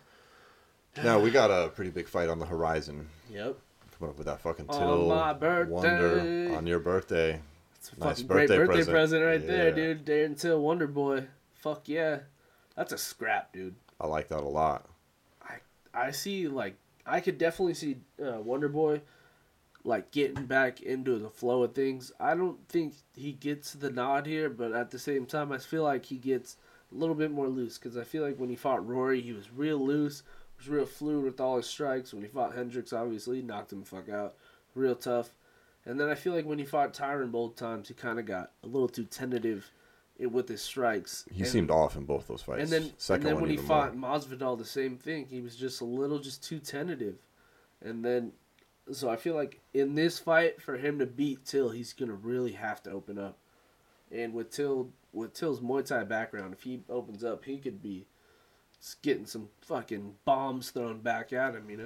Now we got a pretty big fight on the horizon. Yep. Coming up with that fucking On Till my birthday. Wonder on your birthday. It's a Nice fucking great birthday birthday present, present. right there, Yeah. dude. Darren Till, Wonder Boy. Fuck yeah. That's a scrap, dude. I like that a lot. I I see like I could definitely see uh, Wonder Boy like getting back into the flow of things. I don't think he gets the nod here, but at the same time, I feel like he gets a little bit more loose because I feel like when he fought Rory, he was real loose, was real fluid with all his strikes. When he fought Hendricks, obviously knocked him the fuck out, real tough. And then I feel like when he fought Tyron both times, he kind of got a little too tentative i- with his strikes. He And- seemed off in both those fights. and then, Second and then one when he even fought more. Masvidal, the same thing. He was just a little, just too tentative. And then, so I feel like in this fight, for him to beat Till, he's gonna really have to open up. And with Till, with Till's Muay Thai background, if he opens up, he could be s- getting some fucking bombs thrown back at him. You know?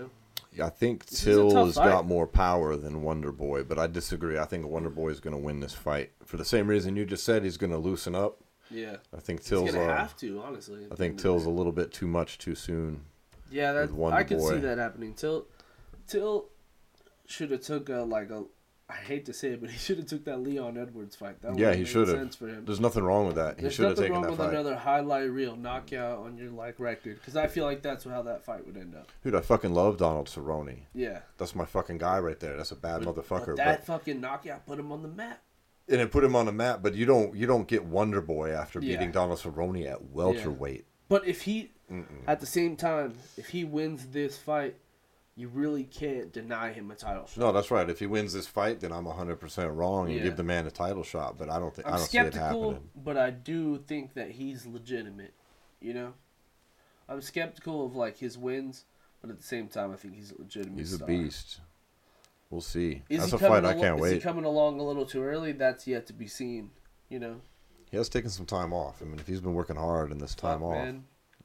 I think This is a Till tough has fight. got more power than Wonder Boy, but I disagree. I think Wonder Boy is going to win this fight for the same reason you just said. He's going to loosen up. Yeah. I think He's Till's. gonna Uh, have to, honestly. I think Till's a little bit too much too soon. Yeah, that with Wonder I could Boy. see that happening. Till, Till should have took a like a. I hate to say it, but he should have took that Leon Edwards fight. That Yeah, would've he made should have. sense for him. There's nothing wrong with that. He There's should have nothing taken wrong that with fight. another highlight reel knockout on your like record, because I feel like that's how that fight would end up. Dude, I fucking love Donald Cerrone. Yeah, That's my fucking guy right there. That's a bad but, motherfucker. but But, that fucking knockout put him on the map. and it put him on the map. But you don't you don't get Wonder Boy after Yeah. beating Donald Cerrone at welterweight. But if he, Mm-mm. at the same time, if he wins this fight, you really can't deny him a title shot. No, that's right. If he wins this fight, then I'm one hundred percent wrong and Yeah. give the man a title shot. But I don't think I I'm don't see it skeptical, happening. but I do think that he's legitimate. You know, I'm skeptical of like his wins, but at the same time, I think he's a legitimate. He's a star. beast. We'll see. Is That's he a fight coming I al- can't is wait. he coming along a little too early? That's yet to be seen. You know, He has taken some time off. I mean, if he's been working hard in this time Fuck, off, man.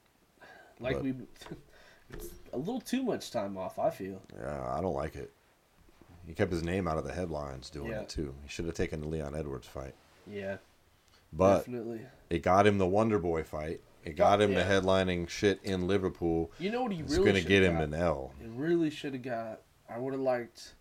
Like But- we, it's a little too much time off. I feel. yeah, I don't like it. He kept his name out of the headlines doing Yeah. it too. He should have taken the Leon Edwards fight. Yeah, But definitely. it got him the Wonder Boy fight. It got him Yeah. the headlining shit in Liverpool. You know what he It's really going to should get have him got? an L. It really should have got. I would have liked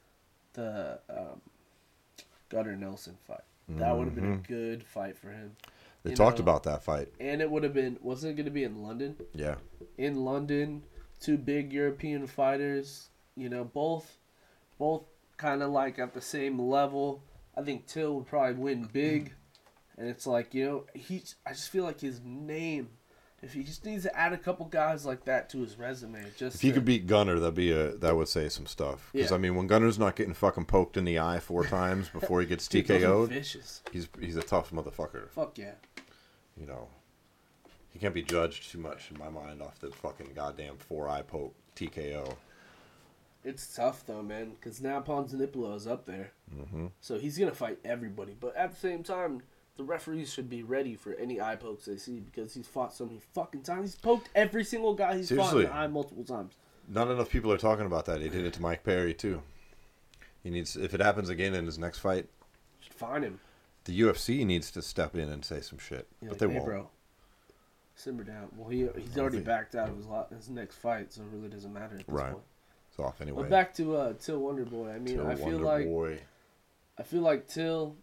the um, Gunnar Nelson fight. That would have been a Mhm. good fight for him. They You talked know, about that fight. And it would have been. Wasn't it going to be in London? Yeah. In London, two big European fighters. You know, both, both kind of like at the same level. I think Till would probably win big, and it's like you know he's. I just feel like his name. If he just needs to add a couple guys like that to his resume, just If he to- could beat Gunner, that'd be a that would say some stuff. Because Yeah. I mean, when Gunner's not getting fucking poked in the eye four times before he gets Dude, those are T K O'd, vicious. he's he's a tough motherfucker. Fuck yeah. You know, he can't be judged too much in my mind off the fucking goddamn four eye poke T K O. It's tough though, man, because now Ponzinibbio is up there, Mm-hmm. so he's gonna fight everybody. But at the same time, the referees should be ready for any eye pokes they see because he's fought so many fucking times. He's poked every single guy he's fought in Seriously. the eye multiple times. Not enough people are talking about that. He did it to Mike Perry too. He needs if it happens again in his next fight, Should find him. the U F C needs to step in and say some shit, You're but like, they hey, won't. bro, simmer down. Well, he he's already think- backed out of his lot, his next fight, so it really doesn't matter at this Right. point. It's off anyway. But back to uh, Till Wonderboy. I mean, Till I feel Wonder like Boy. I feel like Till.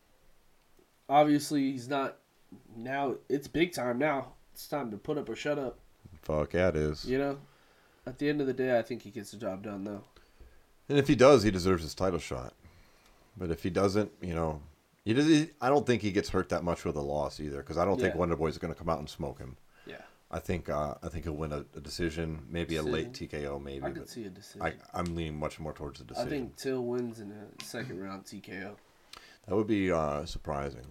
Obviously, he's not. Now it's big time. Now it's time to put up or shut up. Fuck yeah, it is. You know. At the end of the day, I think he gets the job done, though. And if he does, he deserves his title shot. But if he doesn't, you know, he does. He, I don't think he gets hurt that much with a loss either, because I don't think Yeah. Wonder Boy's going to come out and smoke him. Yeah, I think uh, I think he'll win a, a decision, maybe a late T K O, maybe. I could But see a decision. I, I'm leaning much more towards the I decision. think Till wins in a second round T K O. That would be uh, surprising.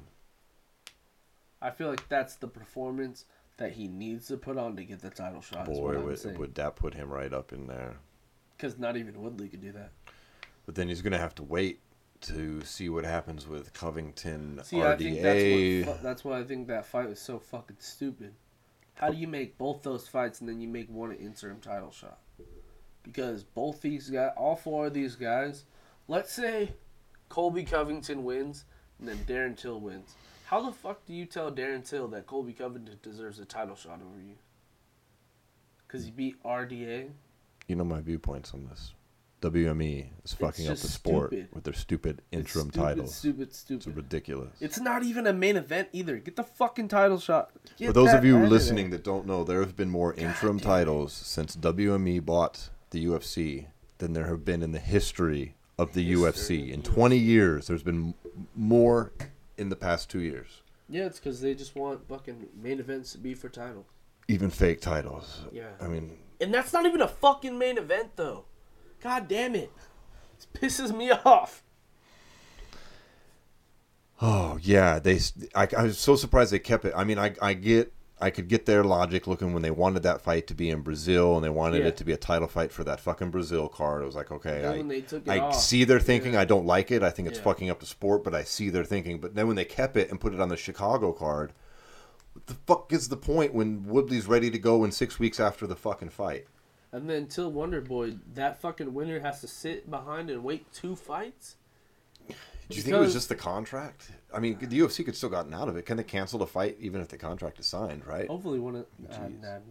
I feel like that's the performance that he needs to put on to get the title shot. is what Boy, I'm would, saying. would that put him right up in there. Because not even Woodley could do that. But then he's going to have to wait to see what happens with Covington, See, R I D think A. that's what, fu- that's why I think that fight was so fucking stupid. How do you make both those fights and then you make one an interim title shot? Because both these guys, all four of these guys, let's say Colby Covington wins and then Darren Till wins. How the fuck do you tell Darren Till that Colby Covington deserves a title shot over you? Because he beat R D A? You know my viewpoints on this. W M E is fucking up just the sport stupid. with their stupid It's interim stupid, titles. Stupid, It's stupid. ridiculous. It's not even a main event either. Get the fucking title shot. Get For those that of you out of listening there. that don't know, there have been more interim damn it. titles since W M E bought the U F C than there have been in the history of the U F C. History. In twenty years, there's been m- more in the past two years. Yeah, it's because they just want fucking main events to be for title. Even fake titles. Yeah. I mean, And that's not even a fucking main event, though. God damn it. This pisses me off. oh yeah, they. s- I, I was so surprised they kept it. I mean, I I get. I could get their logic looking when they wanted that fight to be in Brazil and they wanted Yeah. it to be a title fight for that fucking Brazil card. It was like, okay, Then I, when they took it I off, see their thinking. yeah. I don't like it. I think it's Yeah. fucking up the sport, but I see their thinking. But then when they kept it and put it on the Chicago card, what the fuck is the point when Woodley's ready to go in six weeks after the fucking fight? And then Till Wonder Boy, that fucking winner has to sit behind and wait two fights? Do you think it was just the contract? I mean, the U F C could still gotten out of it. Can they cancel the fight even if the contract is signed, right? Hopefully one of... Uh, nah, never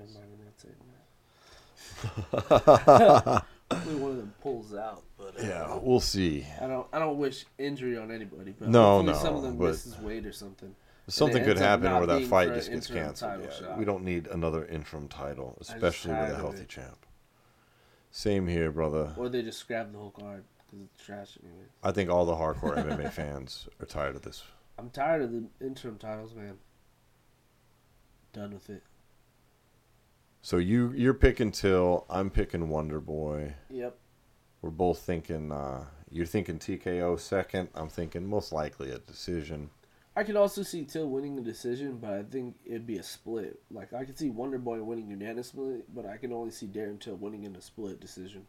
mind. That's it. Hopefully one of them pulls out. But uh, yeah, we'll see. I don't I don't wish injury on anybody. But no, hopefully no. some of them but misses weight or something. Something could happen where that fight just gets canceled. canceled. Yeah. We don't need another interim title, especially with a healthy champ. Same here, brother. Or they just scrap the whole card. Because it's trash anyway. I think all the hardcore M M A fans are tired of this. I'm tired of the interim titles, man. Done with it. So you you're picking Till, I'm picking Wonder Boy. Yep. We're both thinking. Uh, you're thinking T K O second. I'm thinking most likely a decision. I could also see Till winning the decision, but I think it'd be a split. Like I could see Wonder Boy winning unanimously, but I can only see Darren Till winning in a split decision.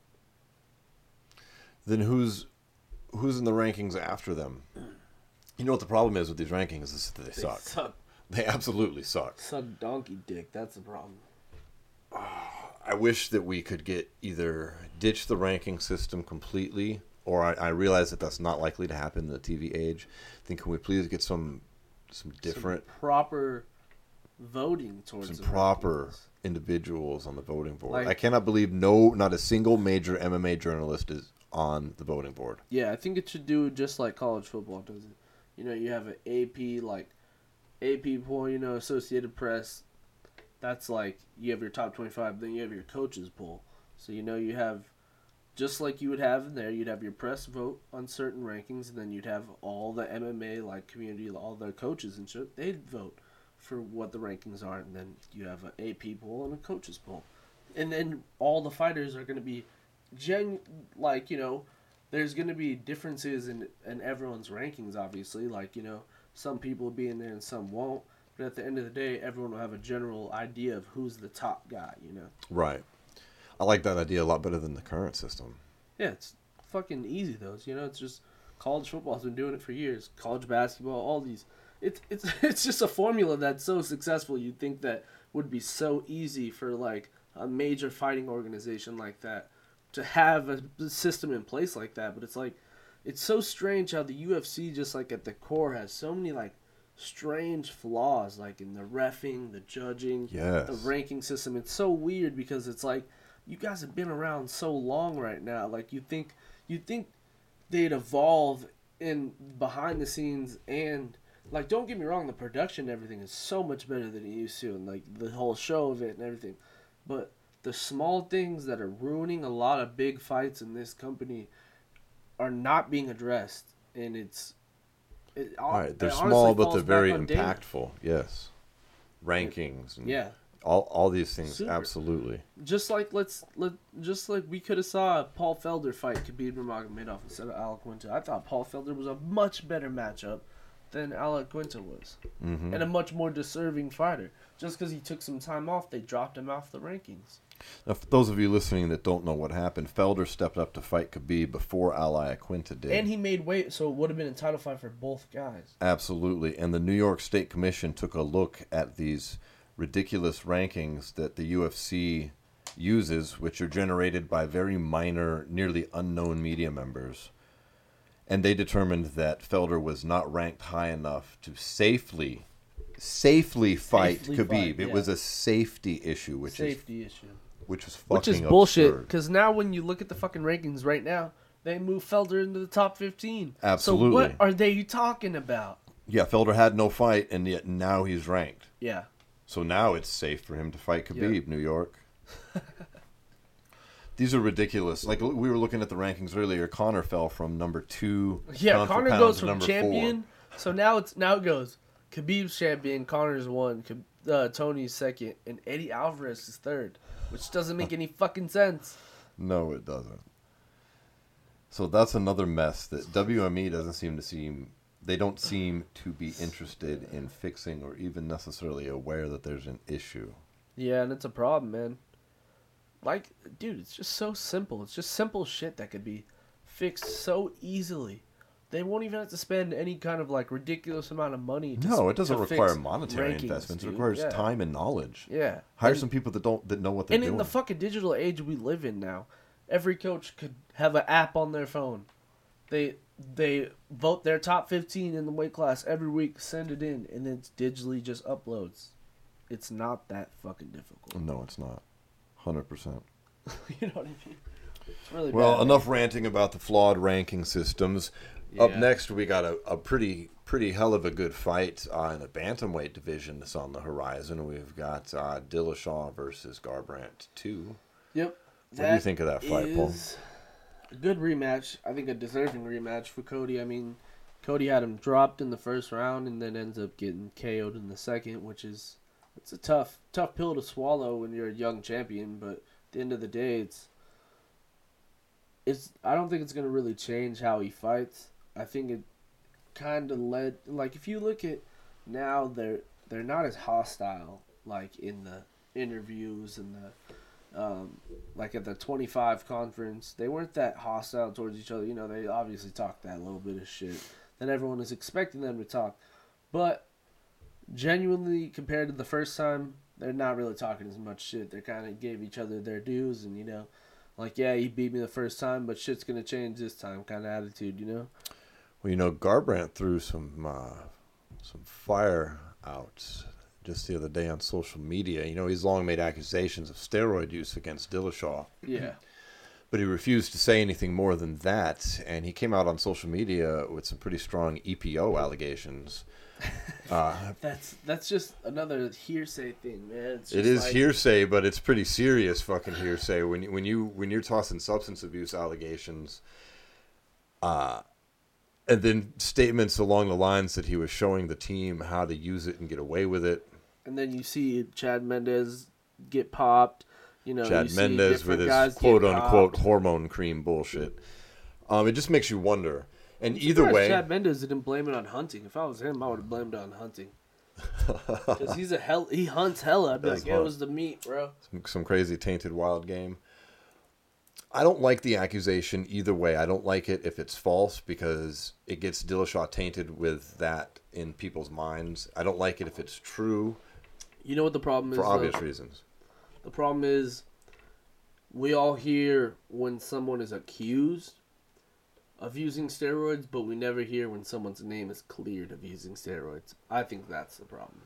Then who's who's in the rankings after them? You know what the problem is with these rankings is that they, They suck. suck. They absolutely suck. Suck donkey dick. That's the problem. I wish that we could get either ditch the ranking system completely, or I, I realize that that's not likely to happen in the T V age. I think can we please get some some different, some proper voting towards some the proper rankings. individuals on the voting board? Like, I cannot believe no, not a single major M M A journalist is on the voting board. Yeah, I think it should do just like college football does it. You know, you have an A P, like, A P poll, you know, Associated Press. That's like, you have your top twenty-five, then you have your coaches poll. So, you know, you have, just like you would have in there, you'd have your press vote on certain rankings, and then you'd have all the M M A, like, community, all the coaches and shit, they'd vote for what the rankings are, and then you have an A P poll and a coaches poll. And then all the fighters are going to be Gen, like, you know, there's going to be differences in, in everyone's rankings, obviously. Like, you know, some people will be in there and some won't. But at the end of the day, everyone will have a general idea of who's the top guy, you know? Right. I like that idea a lot better than the current system. Yeah, it's fucking easy, though. You know, it's just college football's been doing it for years. College basketball, all these. It's, it's, it's just a formula that's so successful. You'd think that would be so easy for, like, a major fighting organization like that to have a system in place like that. But it's like, it's so strange how the U F C just like at the core has so many like strange flaws, like in the reffing, the judging, yes. the ranking system. It's so weird because it's like, you guys have been around so long right now. Like you think, you think they'd evolve in behind the scenes, and like, don't get me wrong, the production and everything is so much better than it used to, and like the whole show of it and everything. But the small things that are ruining a lot of big fights in this company are not being addressed, and it's it, all right. They're it small, but falls they're very back on Dana. impactful. Yes, rankings. And Yeah, all all these things. Super. Absolutely. just like let's let just like we could have saw Paul Felder fight Khabib Nurmagomedov instead of Alec Quinta. I thought Paul Felder was a much better matchup than Alec Quinta was, Mm-hmm. and a much more deserving fighter. Just because he took some time off, they dropped him off the rankings. Now, for those of you listening that don't know what happened, Felder stepped up to fight Khabib before Al Quinta did. And he made weight, so it would have been a title fight for both guys. Absolutely. And the New York State Commission took a look at these ridiculous rankings that the U F C uses, which are generated by very minor, nearly unknown media members. And they determined that Felder was not ranked high enough to safely, safely fight Safely Khabib. fight, It yeah. was a safety issue, which Safety is issue. which is fucking Which is bullshit, absurd. because now when you look at the fucking rankings right now, they move Felder into the top fifteen. Absolutely. So what are they talking about? Yeah, Felder had no fight, and yet now he's ranked. Yeah. So now it's safe for him to fight Khabib, Yeah. New York. These are ridiculous. Like we were looking at the rankings earlier, Connor fell from number two. Yeah, pound for Connor pound goes to from number champion. So now it's now it goes Khabib's champion, Connor's one, Khabib, uh, Tony's second, and Eddie Alvarez is third, which doesn't make any fucking sense. Four. No, it doesn't. So that's another mess that W M E doesn't seem to seem. They don't seem to be interested in fixing or even necessarily aware that there's an issue. Yeah, and it's a problem, man. Like, dude, it's just so simple. It's just simple shit that could be fixed so easily. they won't even have to spend any kind of like ridiculous amount of money. To, No, it doesn't to require fix monetary rankings, investments. It dude. requires Yeah. time and knowledge. Yeah, Hire and, some people that don't that know what they're and doing. in the fucking digital age we live in now, every coach could have an app on their phone. They they vote their top fifteen in the weight class every week, send it in, and it's digitally just uploads. It's not that fucking difficult. No, it's not. one hundred percent. You know what I mean? It's really Well, bad, enough ranting about the flawed ranking systems. Up Yeah. next, we got a, a pretty pretty hell of a good fight uh, in the bantamweight division that's on the horizon. We've got uh, Dillashaw versus Garbrandt two. Yep. What do you think of that fight, Paul? is a good rematch. I think a deserving rematch for Cody. I mean, Cody had him dropped in the first round and then ends up getting K O'd in the second, which is it's a tough tough pill to swallow when you're a young champion. But at the end of the day, it's it's. I don't think it's gonna really change how he fights. I think it kind of led like if you look at now, they're they're not as hostile like in the interviews and the um, like at the twenty-five conference. They weren't that hostile towards each other. You know, they obviously talked that little bit of shit that everyone is expecting them to talk, but genuinely compared to the first time, they're not really talking as much shit. They kind of gave each other their dues, and you know, like yeah, you beat me the first time, but shit's gonna change this time, kind of attitude, you know. Well, you know, Garbrandt threw some uh, some fire out just the other day on social media. You know, he's long made accusations of steroid use against Dillashaw. Yeah. But he refused to say anything more than that, and he came out on social media with some pretty strong E P O allegations. Uh, That's that's just another hearsay thing, man. It's it just is like, hearsay, but it's pretty serious fucking hearsay. When you, when you when you're tossing substance abuse allegations, uh, and then statements along the lines that he was showing the team how to use it and get away with it. And then you see Chad Mendez get popped. You know, Chad you see Mendez different with his guys get quote unquote popped. hormone cream bullshit. Um, it just makes you wonder. And I'm either surprised way, Chad Mendez didn't blame it on hunting. If I was him, I would have blamed it on hunting. Because he's a hell, he hunts hella. I'd be Does like, yeah, hunt. it was the meat, bro. some, some crazy tainted wild game. I don't like the accusation either way. I don't like it if it's false because it gets Dillashaw tainted with that in people's minds. I don't like it if it's true You know what the problem is? for obvious though? reasons. The problem is, we all hear when someone is accused of using steroids, but we never hear when someone's name is cleared of using steroids. I think that's the problem.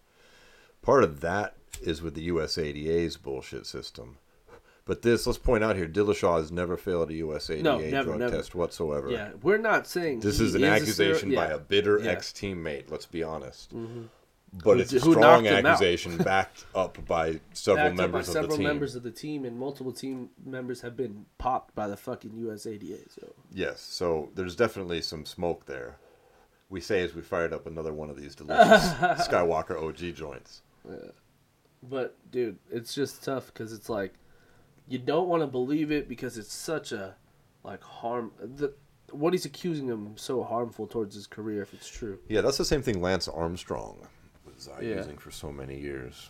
Part of that is with the U S A D A's bullshit system. But this, let's point out here, Dillashaw has never failed a U S A D A No, never, drug never. test whatsoever. Yeah, we're not saying This he is an a accusation stero- by yeah. a bitter Yeah. ex-teammate, let's be honest. Mm-hmm. But Who- it's a who strong knocked him out. accusation backed up by several Backed up by members of several the team. members of the team, and multiple team members have been popped by the fucking U S A D A. So Yes, so there's definitely some smoke there. We say as we fired up another one of these delicious Skywalker O G joints. Yeah. But, dude, it's just tough because it's like, you don't want to believe it because it's such a, like, harm. The, what he's accusing him so harmful towards his career if it's true. Yeah, that's the same thing Lance Armstrong was uh, Yeah. using for so many years.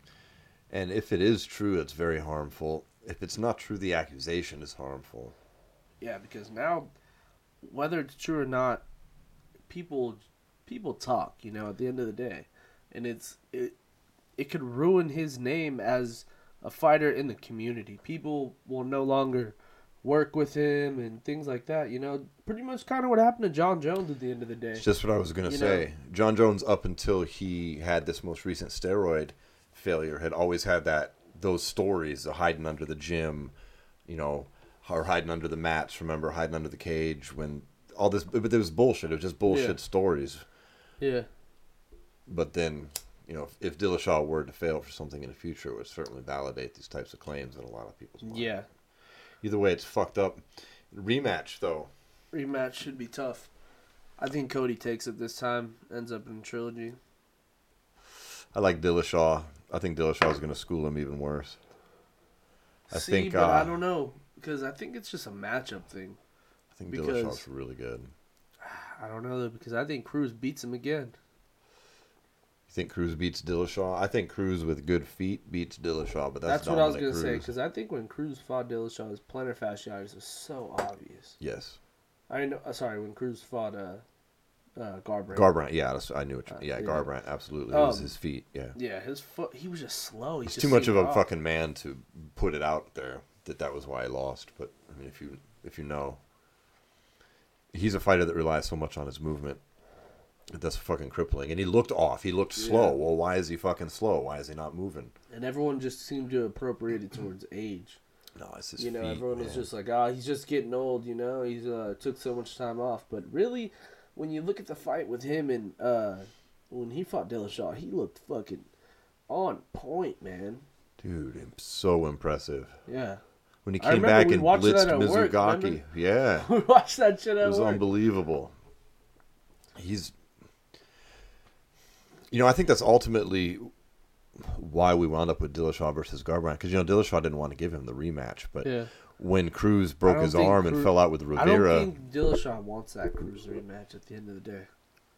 And if it is true, it's very harmful. If it's not true, the accusation is harmful. Yeah, because now, whether it's true or not, people people talk, you know, at the end of the day. And it's it it could ruin his name as a fighter in the community. People will no longer work with him and things like that, you know. Pretty much kind of what happened to John Jones at the end of the day. It's just what I was going to You say. know. John Jones, up until he had this most recent steroid failure, had always had that those stories of hiding under the gym, you know, or hiding under the mats. Remember, hiding under the cage when all this, but it was bullshit. It was just bullshit Yeah. stories. Yeah. But then, you know, if, if Dillashaw were to fail for something in the future, it would certainly validate these types of claims in a lot of people's minds. Yeah. Either way, it's fucked up. Rematch, though. Rematch should be tough. I think Cody takes it this time, ends up in trilogy. I like Dillashaw. I think Dillashaw is going to school him even worse. I See, think. but uh, I don't know because I think it's just a matchup thing. I think because- Dillashaw's really good. I don't know though because I think Cruz beats him again. You think Cruz beats Dillashaw? I think Cruz with good feet beats Dillashaw, but that's, That's, what I was Dominic gonna say Cruz. because I think when Cruz fought Dillashaw, his plantar fasciitis was so obvious. Yes. I know. Uh, sorry, when Cruz fought uh, uh, Garbrandt. Garbrandt, yeah, that's, I knew it. Uh, Yeah, yeah. Garbrandt, absolutely. It was Um, his feet, yeah. Yeah, his foot. He was just slow. He He's just too much of seemed a off. fucking man to put it out there that that was why he lost. But I mean, if you if you know, he's a fighter that relies so much on his movement. that That's fucking crippling. And he looked off. He looked slow. Yeah. Well, why is he fucking slow? Why is he not moving? And everyone just seemed to appropriate it towards age. No, it's his You know, feet, everyone was man. just like, "Ah, he's just getting old." You know, he's uh, took so much time off. But really, when you look at the fight with him and uh, when he fought Dillashaw, he looked fucking on point, man. Dude, it's so impressive. Yeah, When he I came remember back we and watched blitzed that at work, Mizugaki. remember? Yeah. we watched that shit at It was work. unbelievable. He's, you know, I think that's ultimately why we wound up with Dillashaw versus Garbrandt, because you know Dillashaw didn't want to give him the rematch, but Yeah. when Cruz I broke don't his think arm and Cruz- fell out with I Rivera, don't think Dillashaw wants that Cruz rematch at the end of the day.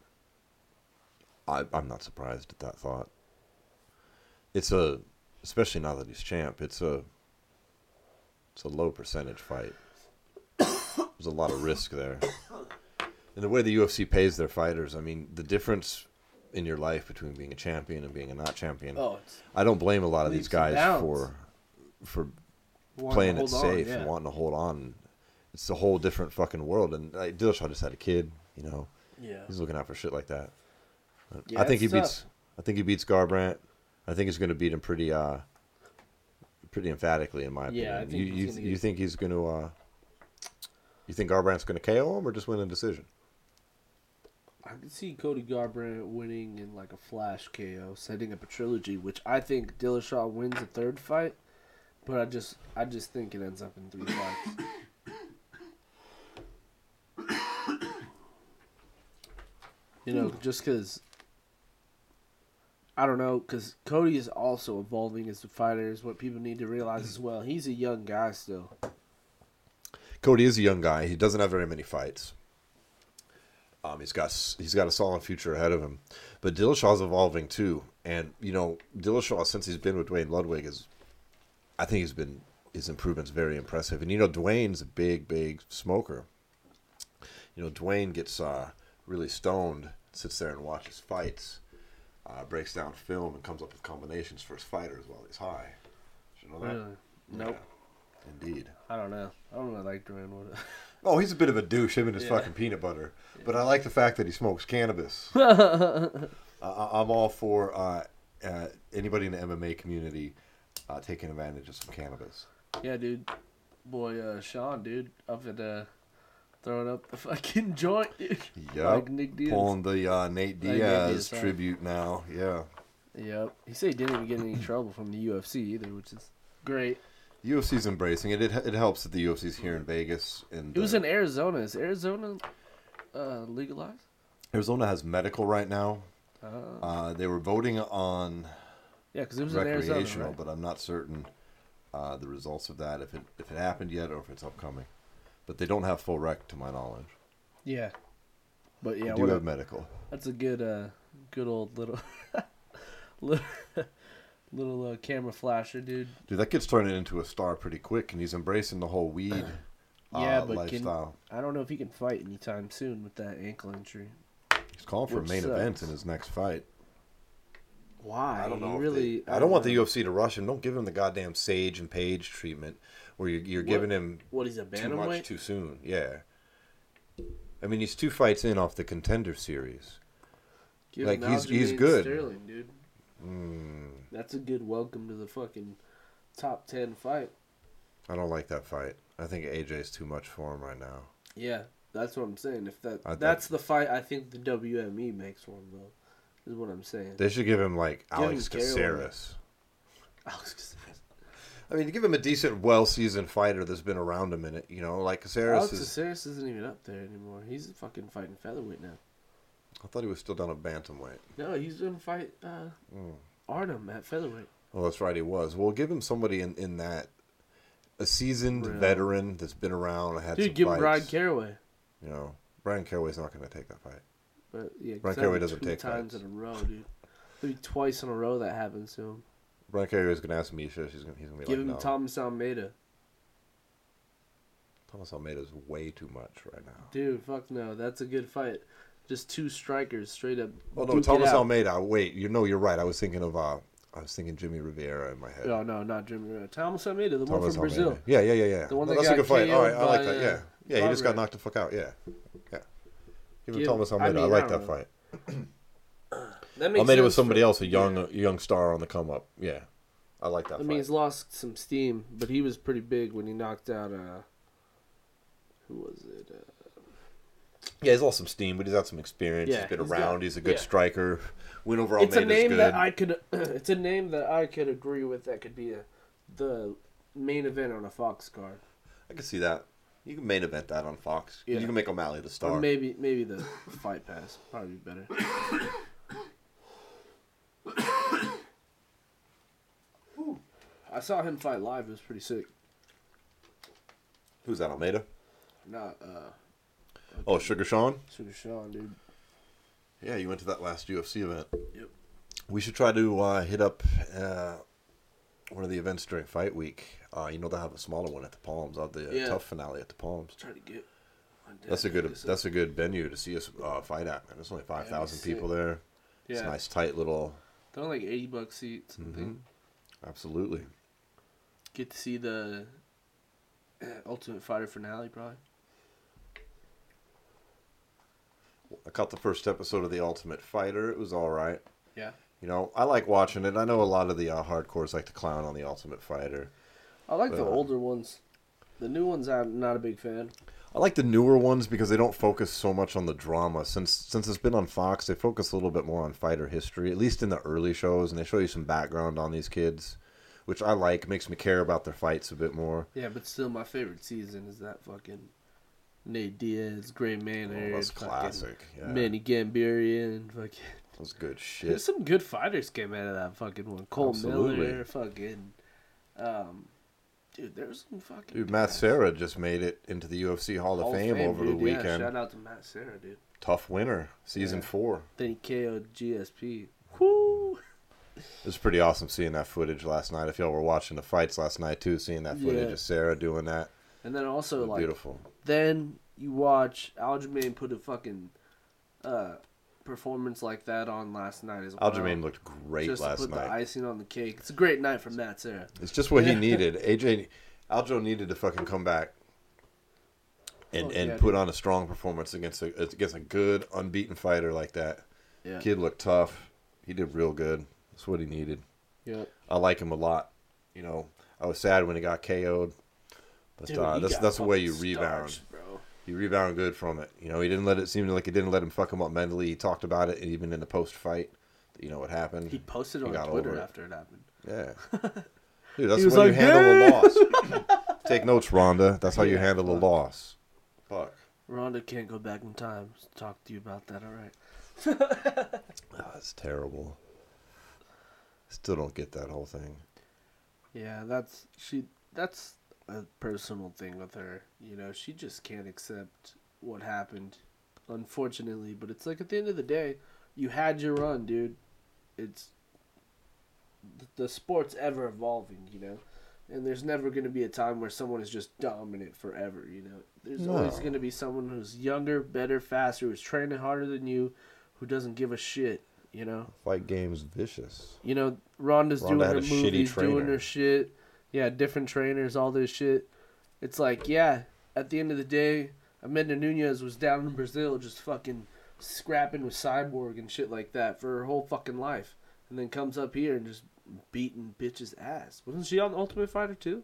I, I'm not surprised at that thought. It's a, especially now that he's champ, it's a, it's a low percentage fight. There's a lot of risk there, and the way the U F C pays their fighters, I mean, the difference in your life between being a champion and being a not champion. Oh, it's I don't blame a lot of these leaps and guys bounds. for for wanting playing to it hold on, safe yeah. and wanting to hold on. It's a whole different fucking world. And like, Dillashaw just had a kid, you know. Yeah. He's looking out for shit like that. But Yeah, I think he it's beats. tough. I think he beats Garbrandt. I think he's going to beat him pretty, uh, pretty emphatically, in my opinion. Yeah, I think you he's you, gonna you get- think he's going to? Uh, you think Garbrandt's going to K O him or just win a decision? I could see Cody Garbrandt winning in like a flash K O, setting up a trilogy, which I think Dillashaw wins a third fight, but I just I just think it ends up in three fights. You know, just because I don't know, because Cody is also evolving as a fighter. Is what people need to realize as well. He's a young guy still. Cody is a young guy. He doesn't have very many fights. Um, he's got he's got a solid future ahead of him, but Dillashaw's evolving too. And you know, Dillashaw, since he's been with Dwayne Ludwig, is I think he's been his improvement's very impressive. And you know, Dwayne's a big, big smoker. You know, Dwayne gets uh, really stoned, sits there and watches fights, uh, breaks down film, and comes up with combinations for his fighters while he's high. Did you know that? Really? Nope. Yeah, indeed. I don't know. I don't really like Dwayne Wood. Oh, he's a bit of a douche, him and his Yeah. fucking peanut butter. But I like the fact that he smokes cannabis. uh, I- I'm all for uh, uh, anybody in the M M A community uh, taking advantage of some cannabis. Yeah, dude. Boy, uh, Sean, dude, up at uh, throwing up the fucking joint, dude. Yep. Like Nick Diaz. Pulling the uh, Nate Nate Diaz Diaz, huh? tribute now. Yeah. Yep. He said he didn't even get in any trouble from the U F C either, which is great. U F C's embracing it. It it helps that the U F C's here in Vegas. And He was uh, in Arizona. Is Arizona uh, legalized? Arizona has medical right now. Uh, Uh, they were voting on yeah, because it was in Arizona, recreational, right? but I'm not certain uh, the results of that, if it if it happened yet or if it's upcoming. But they don't have full rec, to my knowledge. Yeah. But yeah, they do what a- have medical. that's a good, uh, good old little, little, little uh, camera flasher, dude. Dude, that kid's turning into a star pretty quick, and he's embracing the whole weed Yeah, uh, but can- lifestyle. I don't know if he can fight anytime soon with that ankle injury. He's calling for a which main event sucks. in his next fight. Why? I don't know. He if really. they- I don't want the know. U F C to rush him. Don't give him the goddamn Sage and Page treatment, where you're, you're What? giving him What, he's a too much bantamweight? too soon. Yeah. I mean, he's two fights in off the Contender Series. Give like, him he's- he's Aljamain good. Sterling, dude. Mm, That's a good welcome to the fucking top ten fight. I don't like that fight. I think A J's too much for him right now. Yeah, that's what I'm saying. If that I- that's the fight I think the W M E makes for him though, is what I'm saying. They should give him like Give him Alex Caroline. Caceres. Alex Caceres. I mean, give him a decent, well-seasoned fighter that's been around a minute. You know, like Caceres Alex is. Caceres isn't even up there anymore. He's fucking fighting featherweight now. I thought he was still down at bantamweight. No, he's gonna fight uh, Mm. Artem at featherweight. Oh, that's right, he was. Well, give him somebody in, in that, a seasoned Really? veteran that's been around and had Dude, some give him fights. Brian Caraway. You know, Brian Caraway's not going to take that fight. But yeah, 'cause Brian that Caraway was doesn't two take times fights. in a row, dude. Maybe twice in a row that happens to him. Brian Caraway's going to ask Misha. She's gonna, he's going to be Give like, him no. Thomas Almeida. Thomas Almeida's way too much right now. Dude, fuck no. That's a good fight. Just two strikers straight up. Oh no, Thomas Almeida. Wait, you know you're right. I was thinking of uh, I was thinking Jimmy Rivera in my head. No, no, not Jimmy Rivera. Thomas Almeida, the Thomas one from Almeida. Brazil. Yeah, yeah, yeah, yeah. The one no, that that's got a good fight. K O'd All right, I like by, that. Yeah, uh, yeah. He just got Robert. knocked the fuck out. Yeah, yeah. Give him Give- Thomas I Almeida. I, mean, like I that don't know. fight. That makes Almeida was sense somebody for- else, a young, yeah. a young star on the come up. Yeah, I like that I fight. mean, he's lost some steam, but he was pretty big when he knocked out. Uh, who was it? Uh, Yeah, he's lost some steam, but he's got some experience. Yeah, he's been he's around. got- he's a good yeah. striker. Win over it's Almeida's a name good. that I could. It's a name that I could agree with. That could be a, the main event on a Fox card, I can see that. You can main event that on Fox. Yeah. You can make O'Malley the star. or maybe maybe the Fight Pass. Probably be better. I saw him fight live. It was pretty sick. Who's that, Almeida? Not uh, Oh, Sugar Sean? Sugar Sean, dude. Yeah, you went to that last U F C event. Yep. We should try to uh, hit up uh, one of the events during fight week. Uh, you know, they'll have a smaller one at the Palms. I'll have the uh, Yeah. tough finale at the Palms. Try to get. my dad That's a to good. pick us up. That's a good venue to see us uh, fight at. Man, there's only five thousand sick. people there. It's Yeah. a nice, tight little. They're only like eighty bucks seats. I Mhm. think. Absolutely. Get to see the uh, Ultimate Fighter finale, probably. I caught the first episode of The Ultimate Fighter. It was all right. Yeah. You know, I like watching it. I know a lot of the uh, hardcores like to clown on The Ultimate Fighter. I like the Uh, older ones. The new ones, I'm not a big fan. I like the newer ones because they don't focus so much on the drama. Since since it's been on Fox, they focus a little bit more on fighter history, at least in the early shows, and they show you some background on these kids, which I like. Makes me care about their fights a bit more. Yeah, but still, my favorite season is that fucking Nate Diaz, Gray Maynard, Oh, that's fucking classic. Yeah, Manny Gambarian, fucking. that was good There's shit. some good fighters came out of that fucking one. Cole Absolutely. Miller, fucking. Um, dude, there's some fucking. Dude, good Matt guys. Serra just made it into the U F C Hall of Hall Fame over the dude, yeah, weekend. shout out to Matt Serra, dude. Tough winner, season Yeah. four. Then he K O'd G S P. Woo! It was pretty awesome seeing that footage last night. If y'all were watching the fights last night too, seeing that footage Yeah. of Sarah doing that, And then also, like, beautiful. then you watch Aljamain put a fucking uh, performance like that on last night as well. Aljamain looked great just last to put night. the icing on the cake. It's a great night for Matt Serra. It's just what he Yeah. needed. A J, Aljo needed to fucking come back and Oh, and yeah, put dude. on a strong performance against a against a good unbeaten fighter like that. Yeah. Kid looked tough. He did real good. That's what he needed. Yeah. I like him a lot. You know, I was sad when he got K O'd, but Dude, uh, he that's got that's the way you fucking rebound. starched, bro. He rebounded good from it. You know, he didn't let it seem like it didn't let him fuck him up mentally. He talked about it even in the post fight. You know what happened? He posted He on got Twitter over it. after it happened. Yeah. Dude, that's He the was way you like, handle "Yeah." a loss. Take notes, Rhonda. That's how you Yeah, handle a fuck. loss. Fuck. Rhonda can't go back in time to talk to you about that, all right? Oh, that's terrible. Still don't get that whole thing. Yeah, that's she. That's a personal thing with her. You know, she just can't accept what happened, unfortunately. But it's like at the end of the day, you had your run, dude. It's the sport's ever evolving, you know, and there's never going to be a time where someone is just dominant forever. You know, there's No. always going to be someone who's younger, better, faster, who's training harder than you, who doesn't give a shit. You know. Fight game's vicious. You know, Rhonda's Rhonda doing had her a shitty movies, doing trainer. her shit. Yeah, different trainers, all this shit. It's like, yeah, at the end of the day, Amanda Nunez was down in Brazil just fucking scrapping with Cyborg and shit like that for her whole fucking life. And then comes up here and just beating bitches' ass. Wasn't she on Ultimate Fighter too?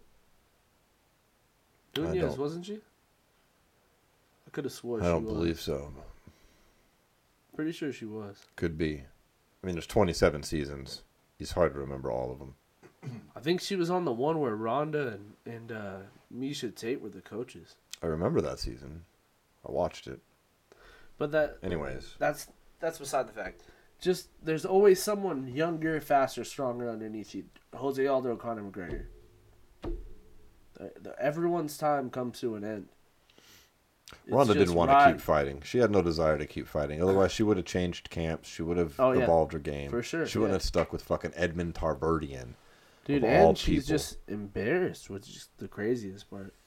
I Nunez, don't- wasn't she? I could have swore I she don't was. believe so. Pretty sure she was. Could be. I mean, there's twenty-seven seasons. It's hard to remember all of them. I think she was on the one where Rhonda and, and uh, Misha Tate were the coaches. I remember that season. I watched it. But that Anyways. that's that's beside the fact. Just there's always someone younger, faster, stronger underneath you. Jose Aldo, Conor McGregor. The, the, everyone's time comes to an end. It's Rhonda just didn't want to ride- keep fighting. She had no desire to keep fighting. Otherwise, she would have changed camps. She would have Oh, yeah. evolved her game. For sure, She wouldn't yeah. have stuck with fucking Edmund Tarverdian. dude, of all and she's people. just embarrassed, which is the craziest part.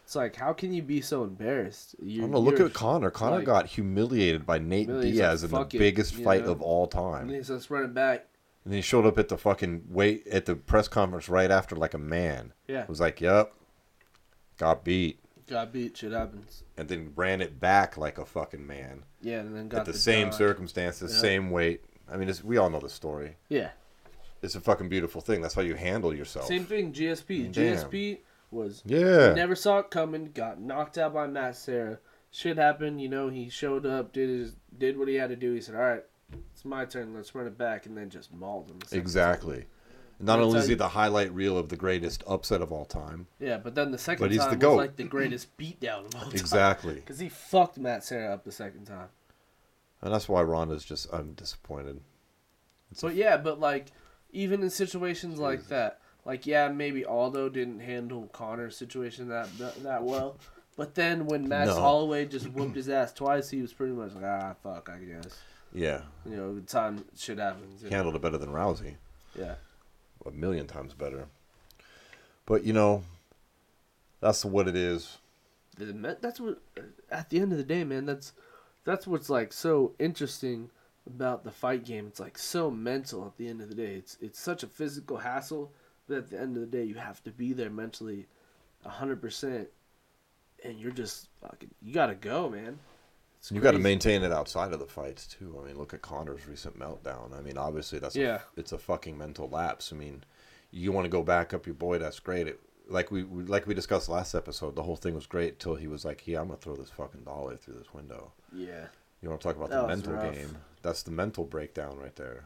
It's like, how can you be so embarrassed? I You, don't know. Look you're at Connor. Connor like, got humiliated by Nate humiliated. He's Diaz like, in the "Fuck it," biggest you fight know? of all And time. then he says, "Run it back." And he showed up at the fucking wait at the press conference right after like a man. Yeah. Was like, "Yep, got beat," Got beat. Shit happens. and then ran it back like a fucking man. Yeah, and then got At the, the same dodge. circumstances, Yeah. same weight. I mean, it's, we all know the story. Yeah. It's a fucking beautiful thing. That's how you handle yourself. Same thing. G S P. Damn. G S P was. Yeah. He never saw it coming. Got knocked out by Matt Serra. Shit happened. You know, he showed up, did his, did what he had to do. He said, "All right, it's my turn. Let's run it back," and then just mauled him. the second Exactly. time. Not That's only how is he you- the highlight reel of the greatest upset of all time. Yeah, but then the second But he's time the was GOAT. like the greatest beatdown of all time. Exactly. Because he fucked Matt Serra up the second time. And that's why Ronda's just, I'm disappointed. But yeah, but like, even in situations like that, like, yeah, maybe Aldo didn't handle Connor's situation that that, that well. But then when Max No. Holloway just whooped his ass twice, he was pretty much like, ah, fuck, I guess. Yeah. You know, the time shit happens. He you know? handled it better than Rousey. Yeah. A million times better. But, you know, that's what it is. The me- That's what, at the end of the day, man, that's that's what's like so interesting about the fight game. It's like so mental at the end of the day. It's it's such a physical hassle, but at the end of the day, you have to be there mentally, a hundred percent, and you're just fucking. You gotta go, man. It's You got to crazy. maintain it outside of the fights, too. I mean, look at Connor's recent meltdown. I mean, obviously, that's Yeah. a, it's a fucking mental lapse. I mean, you want to go back up your boy, that's great. It, like we we- like we discussed last episode, the whole thing was great until he was like, yeah, I'm going to throw this fucking dollar through this window. Yeah, You want to talk about That the was mental rough. game? That's the mental breakdown right there.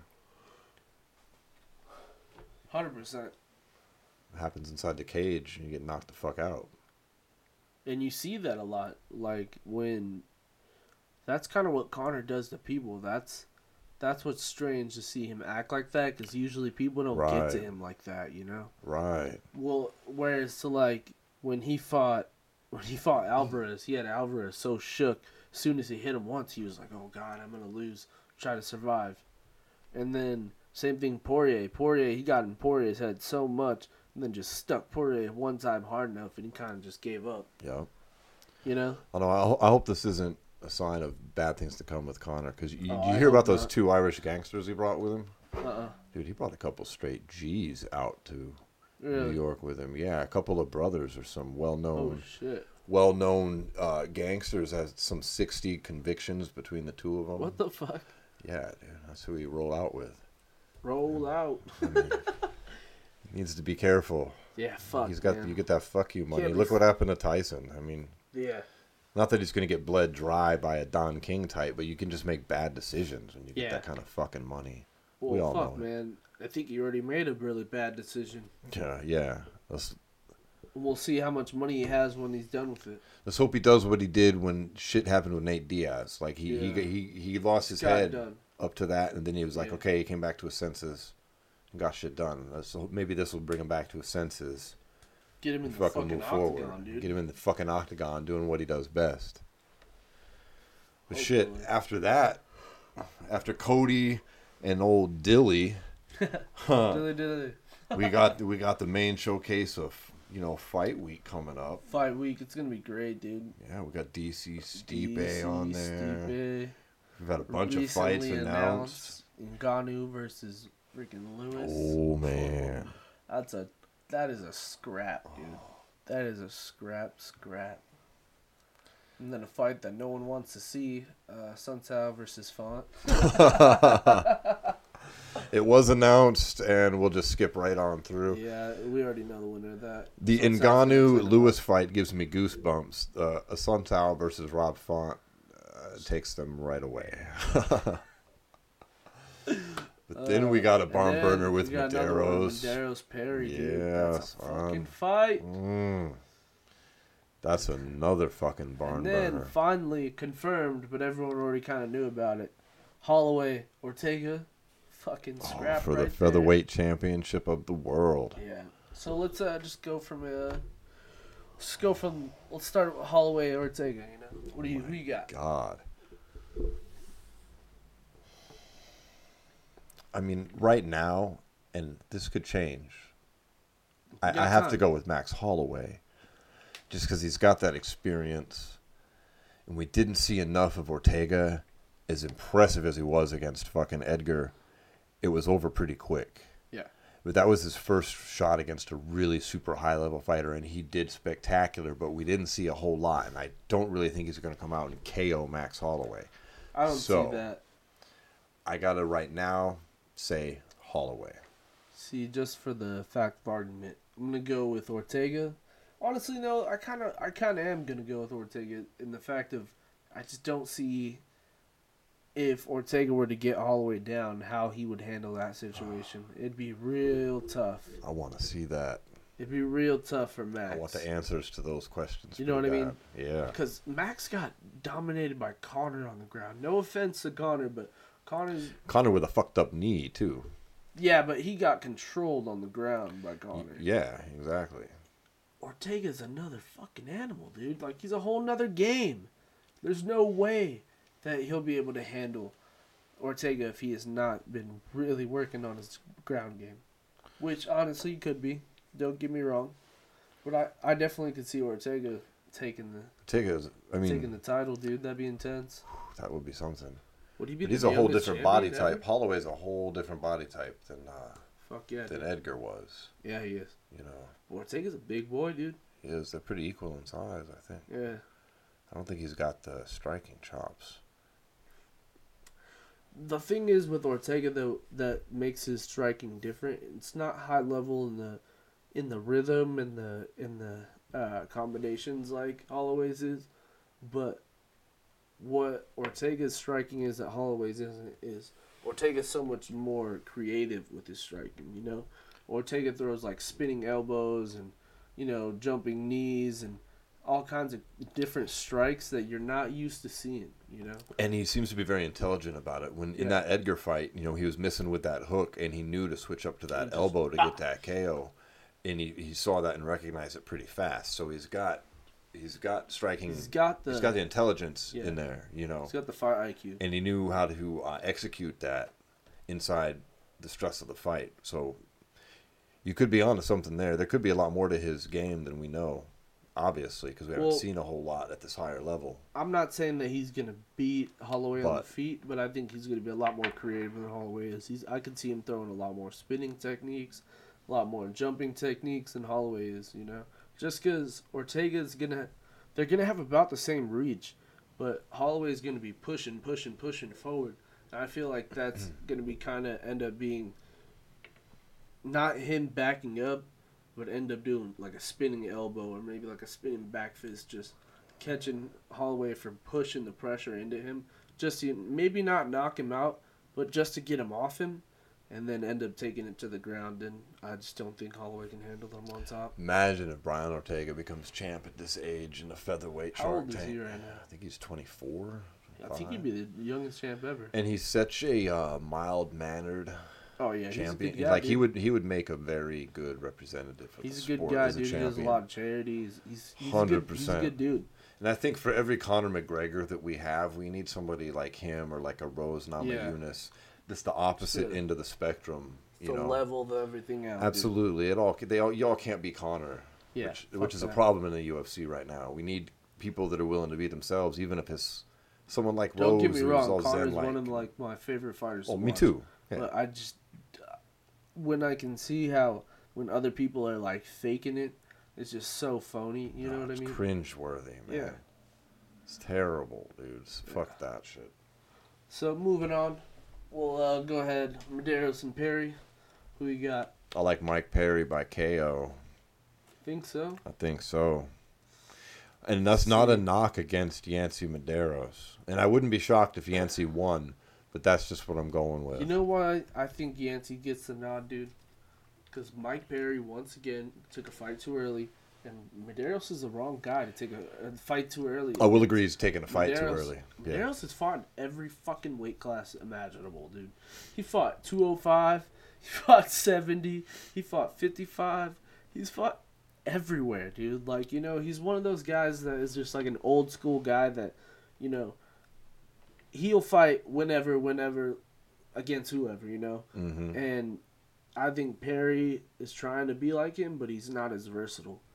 hundred percent. It happens inside the cage, and you get knocked the fuck out. And you see that a lot, like when. That's kind of what Connor does to people. That's that's what's strange to see him act like that, because usually people don't get to Right. him like that, you know. Right. Well, whereas to like when he fought when he fought Alvarez, he had Alvarez so shook. As soon as he hit him once, he was like, "Oh God, I'm gonna lose. Try to survive." And then same thing, Poirier. Poirier, he got in Poirier's head so much, and then just stuck Poirier one time hard enough, and he kind of just gave up. Yeah. You know? I know. I, ho- I hope this isn't a sign of bad things to come with Connor, because you, Oh, you I hear about hope those not. two Irish gangsters he brought with him. Uh. uh Dude, he brought a couple straight G's out to New Really? York with him. Yeah, a couple of brothers or some Oh well-known, shit! well-known uh, gangsters. Has some sixty convictions between the two of them. What the fuck? Yeah, dude, that's who he rolled out with. Roll out. I mean, he needs to be careful. Yeah, fuck. He's got man. you get that fuck you money. Can't be Look f- what happened to Tyson. I mean, Yeah. not that he's going to get bled dry by a Don King type, but you can just make bad decisions when you get Yeah. that kind of fucking money. Well, We all fuck, know it. man. I think you already made a really bad decision. Yeah, yeah. Let's We'll see how much money he has when he's done with it. let's hope he does what he did when shit happened with Nate Diaz. Like he Yeah. he, he he lost his Got it head done. up to that, and then he was like, Yeah. okay, he came back to his senses and got shit done. So maybe this will bring him back to his senses. Get him in And the fucking fucking move octagon, forward. dude. Get him in the fucking octagon doing what he does best. But shit, Hopefully. after that, after Cody and old Dilly, huh, Dilly dilly. we got we got the main showcase of, you know, fight week coming up. Fight week. It's gonna be great, dude. Yeah, we got D C Stipe D C, on there. Stipe. We've had a bunch of fights Recently announced. Ngannou versus freaking Lewis. Oh man, That's a that is a scrap, dude. That is a scrap, scrap. And then a fight that no one wants to see, uh, Suntao versus Font. it was announced, and we'll just skip right on through. Yeah, we already know the winner of that. The Suntao Ngannou versus Lewis fight gives me goosebumps. Uh, Assunção versus Rob Font uh, takes them right away. But then we got a And barn then burner with we got another one, Medeiros. Medeiros Perry, dude. Yeah, That's a son. fucking fight. Mm. That's another fucking barn And then burner. finally confirmed, but everyone already kind of knew about it. Holloway Ortega, fucking Oh, scrap for right the featherweight championship of the world. there. Yeah. So let's uh, just go from uh, let's go from let's start with Holloway Ortega. You know, what do you who you got? God. I mean, right now, and this could change. I, You got I have time. to go with Max Holloway. just because he's got that experience. And we didn't see enough of Ortega. As impressive as he was against fucking Edgar, it was over pretty quick. Yeah. But that was his first shot against a really super high-level fighter, and he did spectacular, but we didn't see a whole lot, and I don't really think he's going to come out and K O Max Holloway. I don't so, see that. I got to right now say Holloway. See, just for the fact of argument, I'm going to go with Ortega. Honestly, no, I kind of I kind of am going to go with Ortega in the fact of I just don't see if Ortega were to get Holloway down, how he would handle that situation. It'd be real tough. I want to see that. It'd be real tough for Max. I want the answers to those questions. You know what I mean? Yeah. Because Max got dominated by Conor on the ground. No offense to Conor, but Conor's... Conor with a fucked up knee, too. Yeah, but he got controlled on the ground by Conor. Yeah, exactly. Ortega's another fucking animal, dude. Like, he's a whole nother game. There's no way that he'll be able to handle Ortega if he has not been really working on his ground game. Which, honestly, could be. Don't get me wrong. But I, I definitely could see Ortega taking the Ortega's, I mean... taking the title, dude. That'd be intense. That would be something. Would he be But the he's a whole youngest different body champion type. ever? Holloway's a whole different body type than uh, Fuck yeah, than dude. Edgar was. Yeah, he is. You know, Ortega's a big boy, dude. he is. They're pretty equal in size, I think. Yeah. I don't think he's got the striking chops. The thing is with Ortega though that makes his striking different. It's not high level in the in the rhythm and the in the uh, combinations like Holloway's is, but what Ortega's striking is that Holloway's isn't is Ortega's so much more creative with his striking. You know, Ortega throws like spinning elbows and you know jumping knees and all kinds of different strikes that you're not used to seeing, you know? And he seems to be very intelligent about it. When in Yeah. that Edgar fight, you know, he was missing with that hook, and he knew to switch up to that just- elbow to get that K O. And he, he saw that and recognized it pretty fast. So he's got he's got striking. He's got the he's got the intelligence Yeah. in there, you know. he's got the fight I Q. And he knew how to uh, execute that inside the stress of the fight. So you could be onto something there. There could be a lot more to his game than we know. Obviously, because we haven't Well, seen a whole lot at this higher level. I'm not saying that he's gonna beat Holloway on the But- feet, but I think he's gonna be a lot more creative than Holloway is. He's I could see him throwing a lot more spinning techniques, a lot more jumping techniques than Holloway is. You know, just because Ortega's gonna, they're gonna have about the same reach, but Holloway's gonna be pushing, pushing, pushing forward. And I feel like that's gonna be kind of end up being not him backing up, but end up doing like a spinning elbow or maybe like a spinning back fist, just catching Holloway from pushing the pressure into him, just to maybe not knock him out, but just to get him off him, and then end up taking it to the ground. And I just don't think Holloway can handle them on top. Imagine if Brian Ortega becomes champ at this age in the featherweight How Shark old is Tank. he right now? I think he's twenty-four. I think he'd be the youngest champ ever. And he's such a uh, mild-mannered Oh yeah, champion. he's a good He's guy. like he dude. would he would make a very good representative of He's the a good sport guy, as a dude. He does a champion. lot of charities. He's he's, one hundred a good, he's a percent. good dude. And I think for every Conor McGregor that we have, we need somebody like him or like a Rose Namajunas. That's the opposite Yeah. end of the spectrum. You To know, level the everything out. dude. absolutely. It all they all y'all can't be Conor. Yeah, which, fuck which is a that. problem in the U F C right now. We need people that are willing to be themselves, even if it's someone like Don't Rose get me who's wrong. all Connor's zen-like. one of like my favorite fighters. Oh, to me watch. too. Yeah. But I just when I can see how when other people are like faking it, it's just so phony. You know No, what I it's mean? cringe-worthy, man. Yeah. It's terrible, dudes. Fuck that shit. So moving on, we'll uh, go ahead. Medeiros and Perry. Who you got? I like Mike Perry by K O. Think so? I think so. And that's not a See. knock against Yancy Medeiros. And I wouldn't be shocked if Yancy won, but that's just what I'm going with. You know why I think Yancey gets the nod, dude? Because Mike Perry once again took a fight too early, and Medeiros is the wrong guy to take a, a fight too early. I will agree he's taking a fight too Medeiros- early. Yeah. Medeiros has fought in every fucking weight class imaginable, dude. He fought two oh five, he fought seventy, he fought fifty-five. He's fought everywhere, dude. Like, you know, he's one of those guys that is just like an old school guy that, you know, he'll fight whenever, whenever, against whoever, you know? Mm-hmm. And I think Perry is trying to be like him, but he's not as versatile.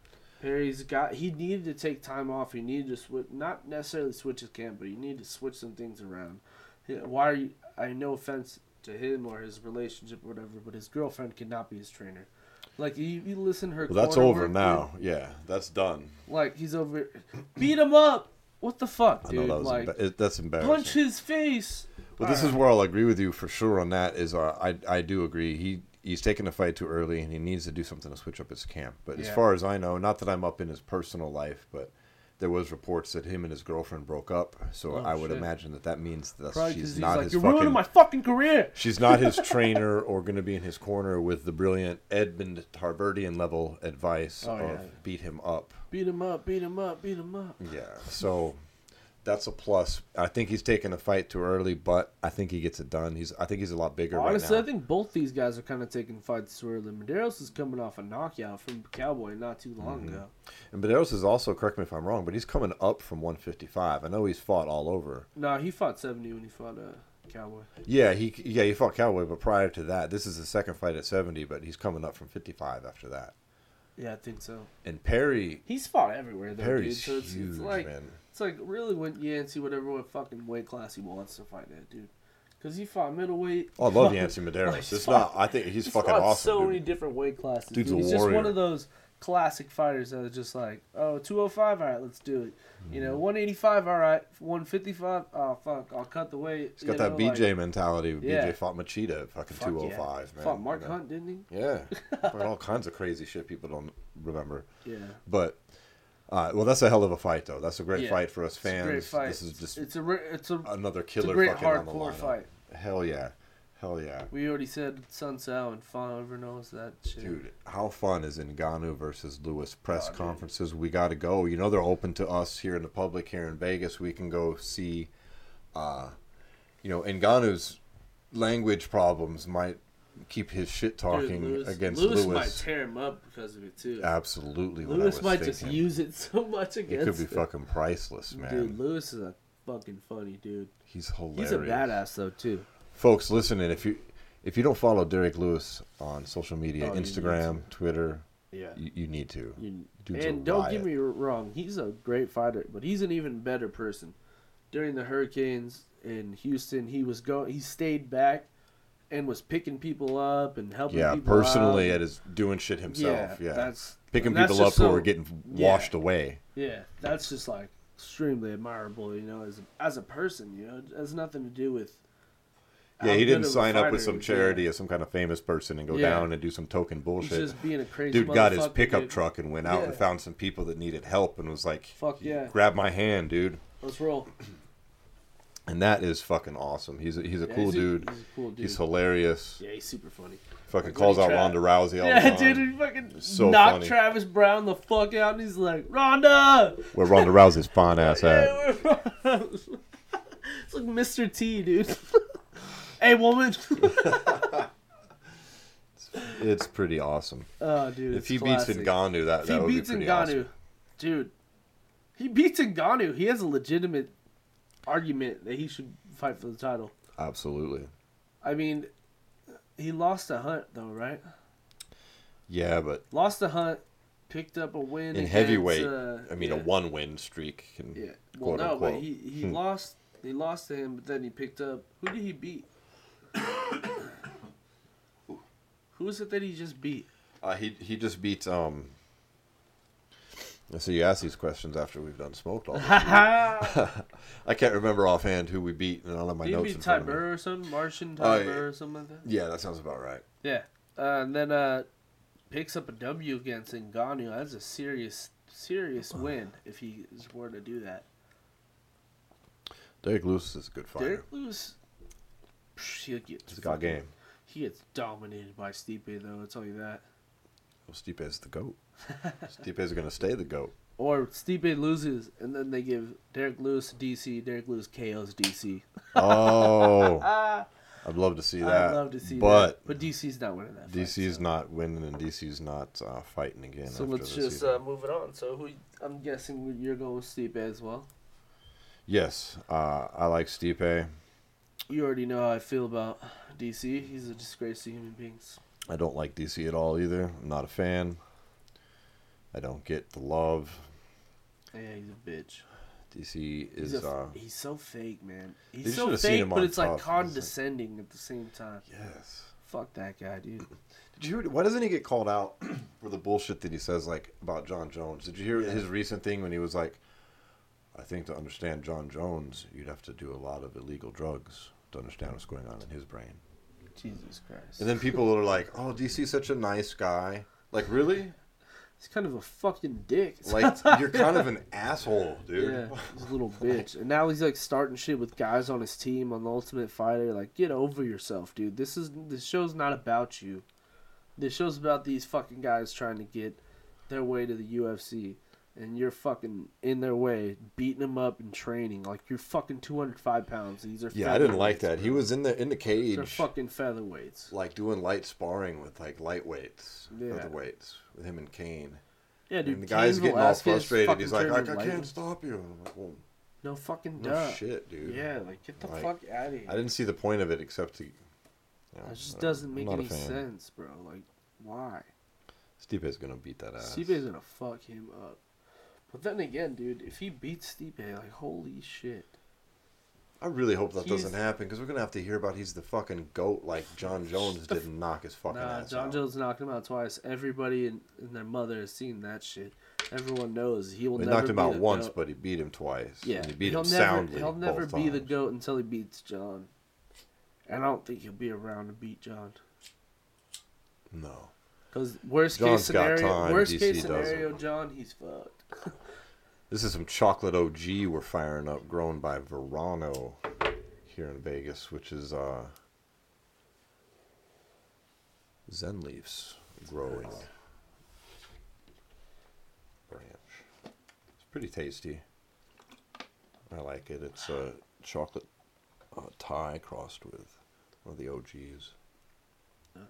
Perry's got. He needed to take time off. He needed to switch, not necessarily switch his camp, but he needed to switch some things around. Why are you? I no offense to him or his relationship or whatever, but his girlfriend cannot be his trainer. Like you, you listen to her. Well, that's over now. Dude. Yeah, that's done. Like he's over. Beat him up. What the fuck, dude? I know that was like emba- it, that's embarrassing. Punch his face. But this is where I'll agree with you for sure on that. Is uh, I I do agree. He he's taking the fight too early, and he needs to do something to switch up his camp. But yeah. as far as I know, not that I'm up in his personal life, but there was reports that him and his girlfriend broke up. So oh, I would shit. imagine that that means that Probably she's not like, his. You're fucking, ruining my fucking career. She's not his trainer or going to be in his corner with the brilliant Edmund Tarberdian level advice oh, of yeah. beat him up. Beat him up. Beat him up. Beat him up. Yeah. So. That's a plus. I think he's taking the fight too early, but I think he gets it done. He's, I think he's a lot bigger Honestly, right now. I think both these guys are kind of taking fights too early. Medeiros is coming off a knockout from Cowboy not too long mm-hmm. ago. And Medeiros is also, correct me if I'm wrong, but he's coming up from one fifty-five. I know he's fought all over. No, he fought seventy when he fought uh, Cowboy. Yeah, he yeah he fought Cowboy, but prior to that, this is his second fight at seventy, but he's coming up from fifty-five after that. Yeah, I think so. And Perry... He's fought everywhere, though, Perry's dude. So it's, huge, it's like, man. It's like really when Yancey, whatever what fucking weight class he wants to fight at, dude. Because he fought middleweight. Oh, I love Yancey Medeiros. Like, it's fought, not. I think he's, he's fucking awesome. So dude. many different weight classes. Dude's dude. a He's warrior. just one of those classic fighters that are just like, oh, two oh five, all right, let's do it. You know, one eighty-five, all right, one fifty-five, oh fuck, I'll cut the weight. He's got you that know, B J like, mentality. yeah. B J fought Machida, fucking fuck two oh five, yeah. man. Fought Mark you know? Hunt, didn't he? Yeah, all kinds of crazy shit people don't remember. Yeah, but. Uh, well, that's a hell of a fight, though. That's a great yeah. fight for us fans. It's a great fight. This is just it's a re- it's a another killer it's a great fucking on the hardcore lineup. fight. Hell yeah, hell yeah. We already said Sun Tzu and Favre knows that shit. Dude, how fun is Ngannou versus Lewis press oh, conferences? Dude. We got to go. You know they're open to us here in the public here in Vegas. We can go see. Uh, you know, Ngannou's language problems might keep his shit talking Dude, Lewis, against Lewis. Lewis. might tear him up because of it too. Absolutely. Lewis might thinking. just use it so much against. It could be it. fucking priceless, man. Dude, Lewis is a fucking funny dude. He's hilarious. He's a badass though too. Folks, listening, if you if you don't follow Derek Lewis on social media, oh, Instagram, Twitter, yeah, you, you need to. You, Dude's and don't get me wrong, he's a great fighter, but he's an even better person. During the hurricanes in Houston, he was go he stayed back and was picking people up and helping yeah, people personally out. at his doing shit himself. Yeah, yeah. That's picking that's people up so, who are getting washed yeah. away. Yeah, that's just like extremely admirable, you know, as a, as a person, you know. It has nothing to do with Yeah, he didn't sign up with some is, charity yeah. or some kind of famous person and go yeah. down and do some token bullshit. He's just being a crazy Dude got his pickup dude. truck and went out yeah. and found some people that needed help and was like, fuck yeah. Grab my hand, dude. Let's roll. And that is fucking awesome. He's a, he's a, yeah, cool, he's, dude. A, he's a cool dude. He's hilarious. Yeah, he's super funny. Fucking like calls out Tra- Ronda Rousey all yeah, the time. Yeah, dude, he fucking so knocked funny. Travis Brown the fuck out, and he's like, Ronda! Where Ronda Rousey's fine ass at. Yeah, it's like Mister T, dude. Hey, woman. It's pretty awesome. Oh, dude. If he classic. beats Ngannou, that, if that he would beats be pretty Ngannou, awesome. Dude, he beats Ngannou. He has a legitimate argument that he should fight for the title. Absolutely. I mean, he lost a Hunt, though, right? Yeah, but... Lost a Hunt, picked up a win in against, heavyweight, uh, I mean, yeah. a one-win streak. Can, yeah. Well, quote, no, unquote. but he, he Hmm. lost He lost to him, but then he picked up... Who did he beat? Who is it that he just beat? Uh, he he just beat... um. So you ask these questions after we've done smoked all. I can't remember offhand who we beat, and I don't have my Did notes he in beat front Ty of me. Burr or something? Martian Ty Oh, yeah. Burr or something like that? Yeah, that sounds about right. Yeah. Uh, and then uh, picks up a W against Ngannou. That's a serious, serious win if he is were to do that. Derek Lewis is a good fighter. Derek Lewis, he gets He's got game. He gets dominated by Stipe, though. I'll tell you that. Well, Stipe is the GOAT. Stipe is going to stay the GOAT. Or Stipe loses, and then they give Derek Lewis to D C. Derek Lewis K Os D C. Oh. I'd love to see that. I'd love to see but that. But D C's not winning that fight. D C's so. not winning, and D C's not uh, fighting again. So after let's this just season. uh, move it on. So who I'm guessing you're going with Stipe as well. Yes, uh, I like Stipe. You already know how I feel about D C. He's a disgrace to human beings. I don't like D C at all either. I'm not a fan. I don't get the love. Yeah, he's a bitch. D C is. He's, a, uh, he's so fake, man. They He's should so have seen fake, him but on it's like Tough. It's like- condescending at the same time. Yes. Fuck that guy, dude. Did you hear, why doesn't he get called out for the bullshit that he says like about John Jones? Did you hear Yeah. his recent thing when he was like, I think to understand John Jones, you'd have to do a lot of illegal drugs to understand what's going on in his brain. Jesus Christ. And then people are like, oh, D C's such a nice guy. Like, really? He's kind of a fucking dick. Like, you're kind of an asshole, dude. Yeah, he's a little bitch. And now he's like starting shit with guys on his team on the Ultimate Fighter. Like, get over yourself, dude. This is this show's not about you. This show's about these fucking guys trying to get their way to the U F C. And you're fucking in their way, beating them up in training. Like, you're fucking two hundred five pounds. These are Yeah, I didn't like featherweights, that. He bro. was in the in the cage. They're fucking featherweights. Like doing light sparring with like lightweights, Yeah. featherweights, with him and Kane. Yeah, dude. And the guy's Cain getting all Velasquez frustrated. fucking He's like, I, I turned can't light- stop you. And I'm like, well, No fucking no duh. shit, dude. Yeah, like, get the Like, fuck out of here. I didn't see the point of it except to. You know, It just I'm doesn't make not a any fan. sense, bro. Like, why? Stipe's gonna beat that ass. Stipe's gonna fuck him up. But then again, dude, if he beats Stipe, like, holy shit. I really hope that He's- doesn't happen because we're gonna have to hear about he's the fucking goat like John Jones The f- didn't knock his fucking Nah, ass John out. Jones knocked him out twice. Everybody and, and their mother has seen that shit. Everyone knows he will He never knocked him be out the once, goat. but he beat him twice. Yeah, and he beat he'll him never, soundly. He'll never both be the times. goat until he beats John. And I don't think he'll be around to beat John. No. Because worst John's case got scenario, time, worst D C case scenario, doesn't. John, he's fucked. This is some chocolate O G we're firing up, grown by Verano here in Vegas, which is uh, Zen Leafs growing branch. It's pretty tasty. I like it. It's a chocolate uh, Thai crossed with one of the O Gs. Nice.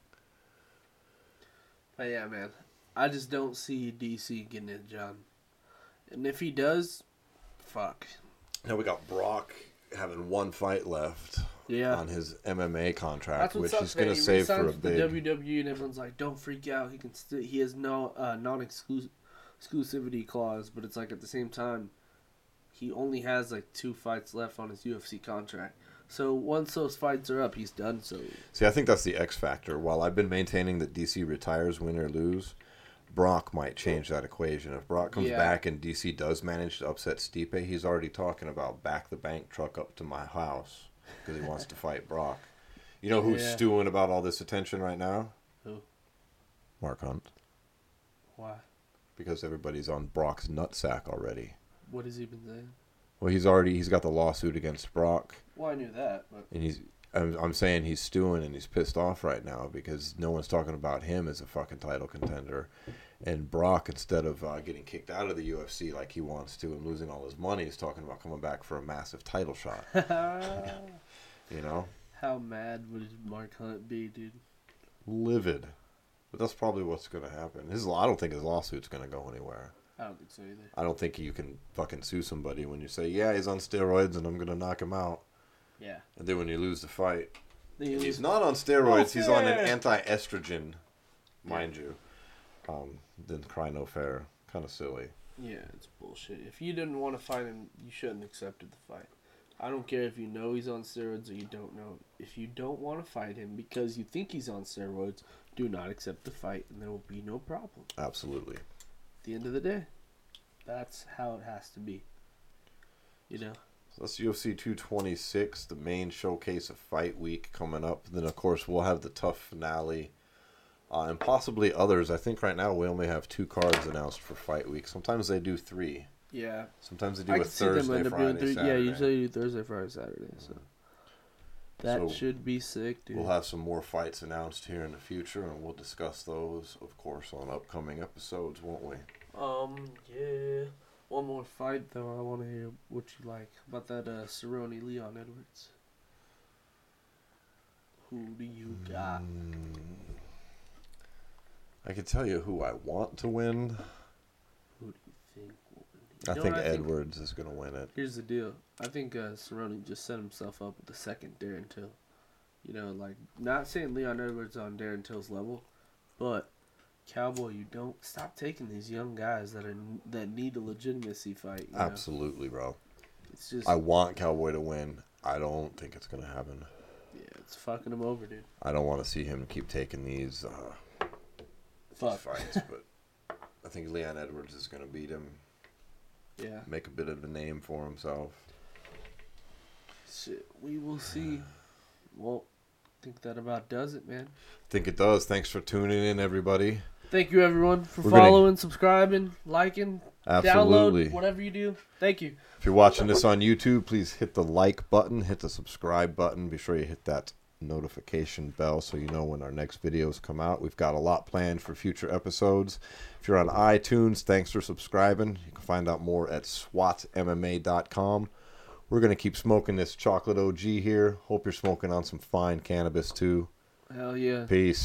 But yeah, man, I just don't see D C getting it, John. And if he does, fuck. Now we got Brock having one fight left Yeah. on his M M A contract, That's what which sucks, he's going man. to He save for re-signs a with the big. W W E, and everyone's like, "Don't freak out. He can still. He has no uh, non-exclusive exclusivity clause." But it's like at the same time, he only has like two fights left on his U F C contract. So once those fights are up, he's done. So See, I think that's the X factor. While I've been maintaining that D C retires, win or lose, Brock might change that equation. If Brock comes Yeah. back and D C does manage to upset Stipe, he's already talking about back the bank truck up to my house because he wants to fight Brock. You know who's Yeah. stewing about all this attention right now? Who? Mark Hunt. why? Because everybody's on Brock's nutsack already. What has he been saying? Well, he's already he's got the lawsuit against Brock. Well, I knew that, but And he's, I'm, I'm saying he's stewing and he's pissed off right now because no one's talking about him as a fucking title contender. And Brock, instead of uh, getting kicked out of the U F C like he wants to and losing all his money, is talking about coming back for a massive title shot. You know? how mad would Mark Hunt be, dude? Livid. But that's probably what's going to happen. His, I don't think his lawsuit's going to go anywhere. I don't think so either. I don't think you can fucking sue somebody when you say, yeah, he's on steroids and I'm going to knock him out. Yeah. And then when you lose the fight, Then you and he's lose- not on steroids. He's on an fair. anti-estrogen, mind you. Um, then cry no fair. Kind of silly. Yeah, it's bullshit. If you didn't want to fight him, you shouldn't have accepted the fight. I don't care if you know he's on steroids or you don't know. If you don't want to fight him because you think he's on steroids, do not accept the fight, and there will be no problem. Absolutely. At the end of the day, that's how it has to be. You know? So that's U F C two twenty-six, the main showcase of Fight Week coming up. Then, of course, we'll have the tough finale. Uh, and possibly others. I think right now we only have two cards announced for Fight Week. Sometimes they do three. Yeah. Sometimes they do I a can see them Thursday, end up Friday, doing three. Saturday. Yeah, usually they do Thursday, Friday, Saturday. So that So should be sick, dude. We'll have some more fights announced here in the future, and we'll discuss those, of course, on upcoming episodes, won't we? Um, yeah. One more fight, though. I want to hear what you like about that uh, Cerrone Leon Edwards. Who do you got? Mm. I can tell you who I want to win. Who do you think will win? I You know think what Edwards is going to win it. Here's the deal. I think uh, Cerrone just set himself up with the second Darren Till. You know, like, not saying Leon Edwards on Darren Till's level, but Cowboy, you don't stop taking these young guys that are that need a legitimacy fight. You Absolutely, know? bro. It's just I want Cowboy to win. I don't think it's gonna happen. yeah, it's fucking him over, dude. I don't want to see him keep taking these, uh, Fuck. fights, but I think Leon Edwards is gonna beat him. Yeah. Make a bit of a name for himself. Shit, we will see. Well, I think that about does it, man. I think it does. Thanks for tuning in, everybody. Thank you, everyone, for We're following, gonna... subscribing, liking, Absolutely. download, whatever you do. Thank you. If you're watching this on YouTube, please hit the like button, hit the subscribe button. Be sure you hit that notification bell so you know when our next videos come out. We've got a lot planned for future episodes. If you're on iTunes, thanks for subscribing. You can find out more at swat M M A dot com. We're going to keep smoking this chocolate O G here. Hope you're smoking on some fine cannabis too. Hell yeah. Peace.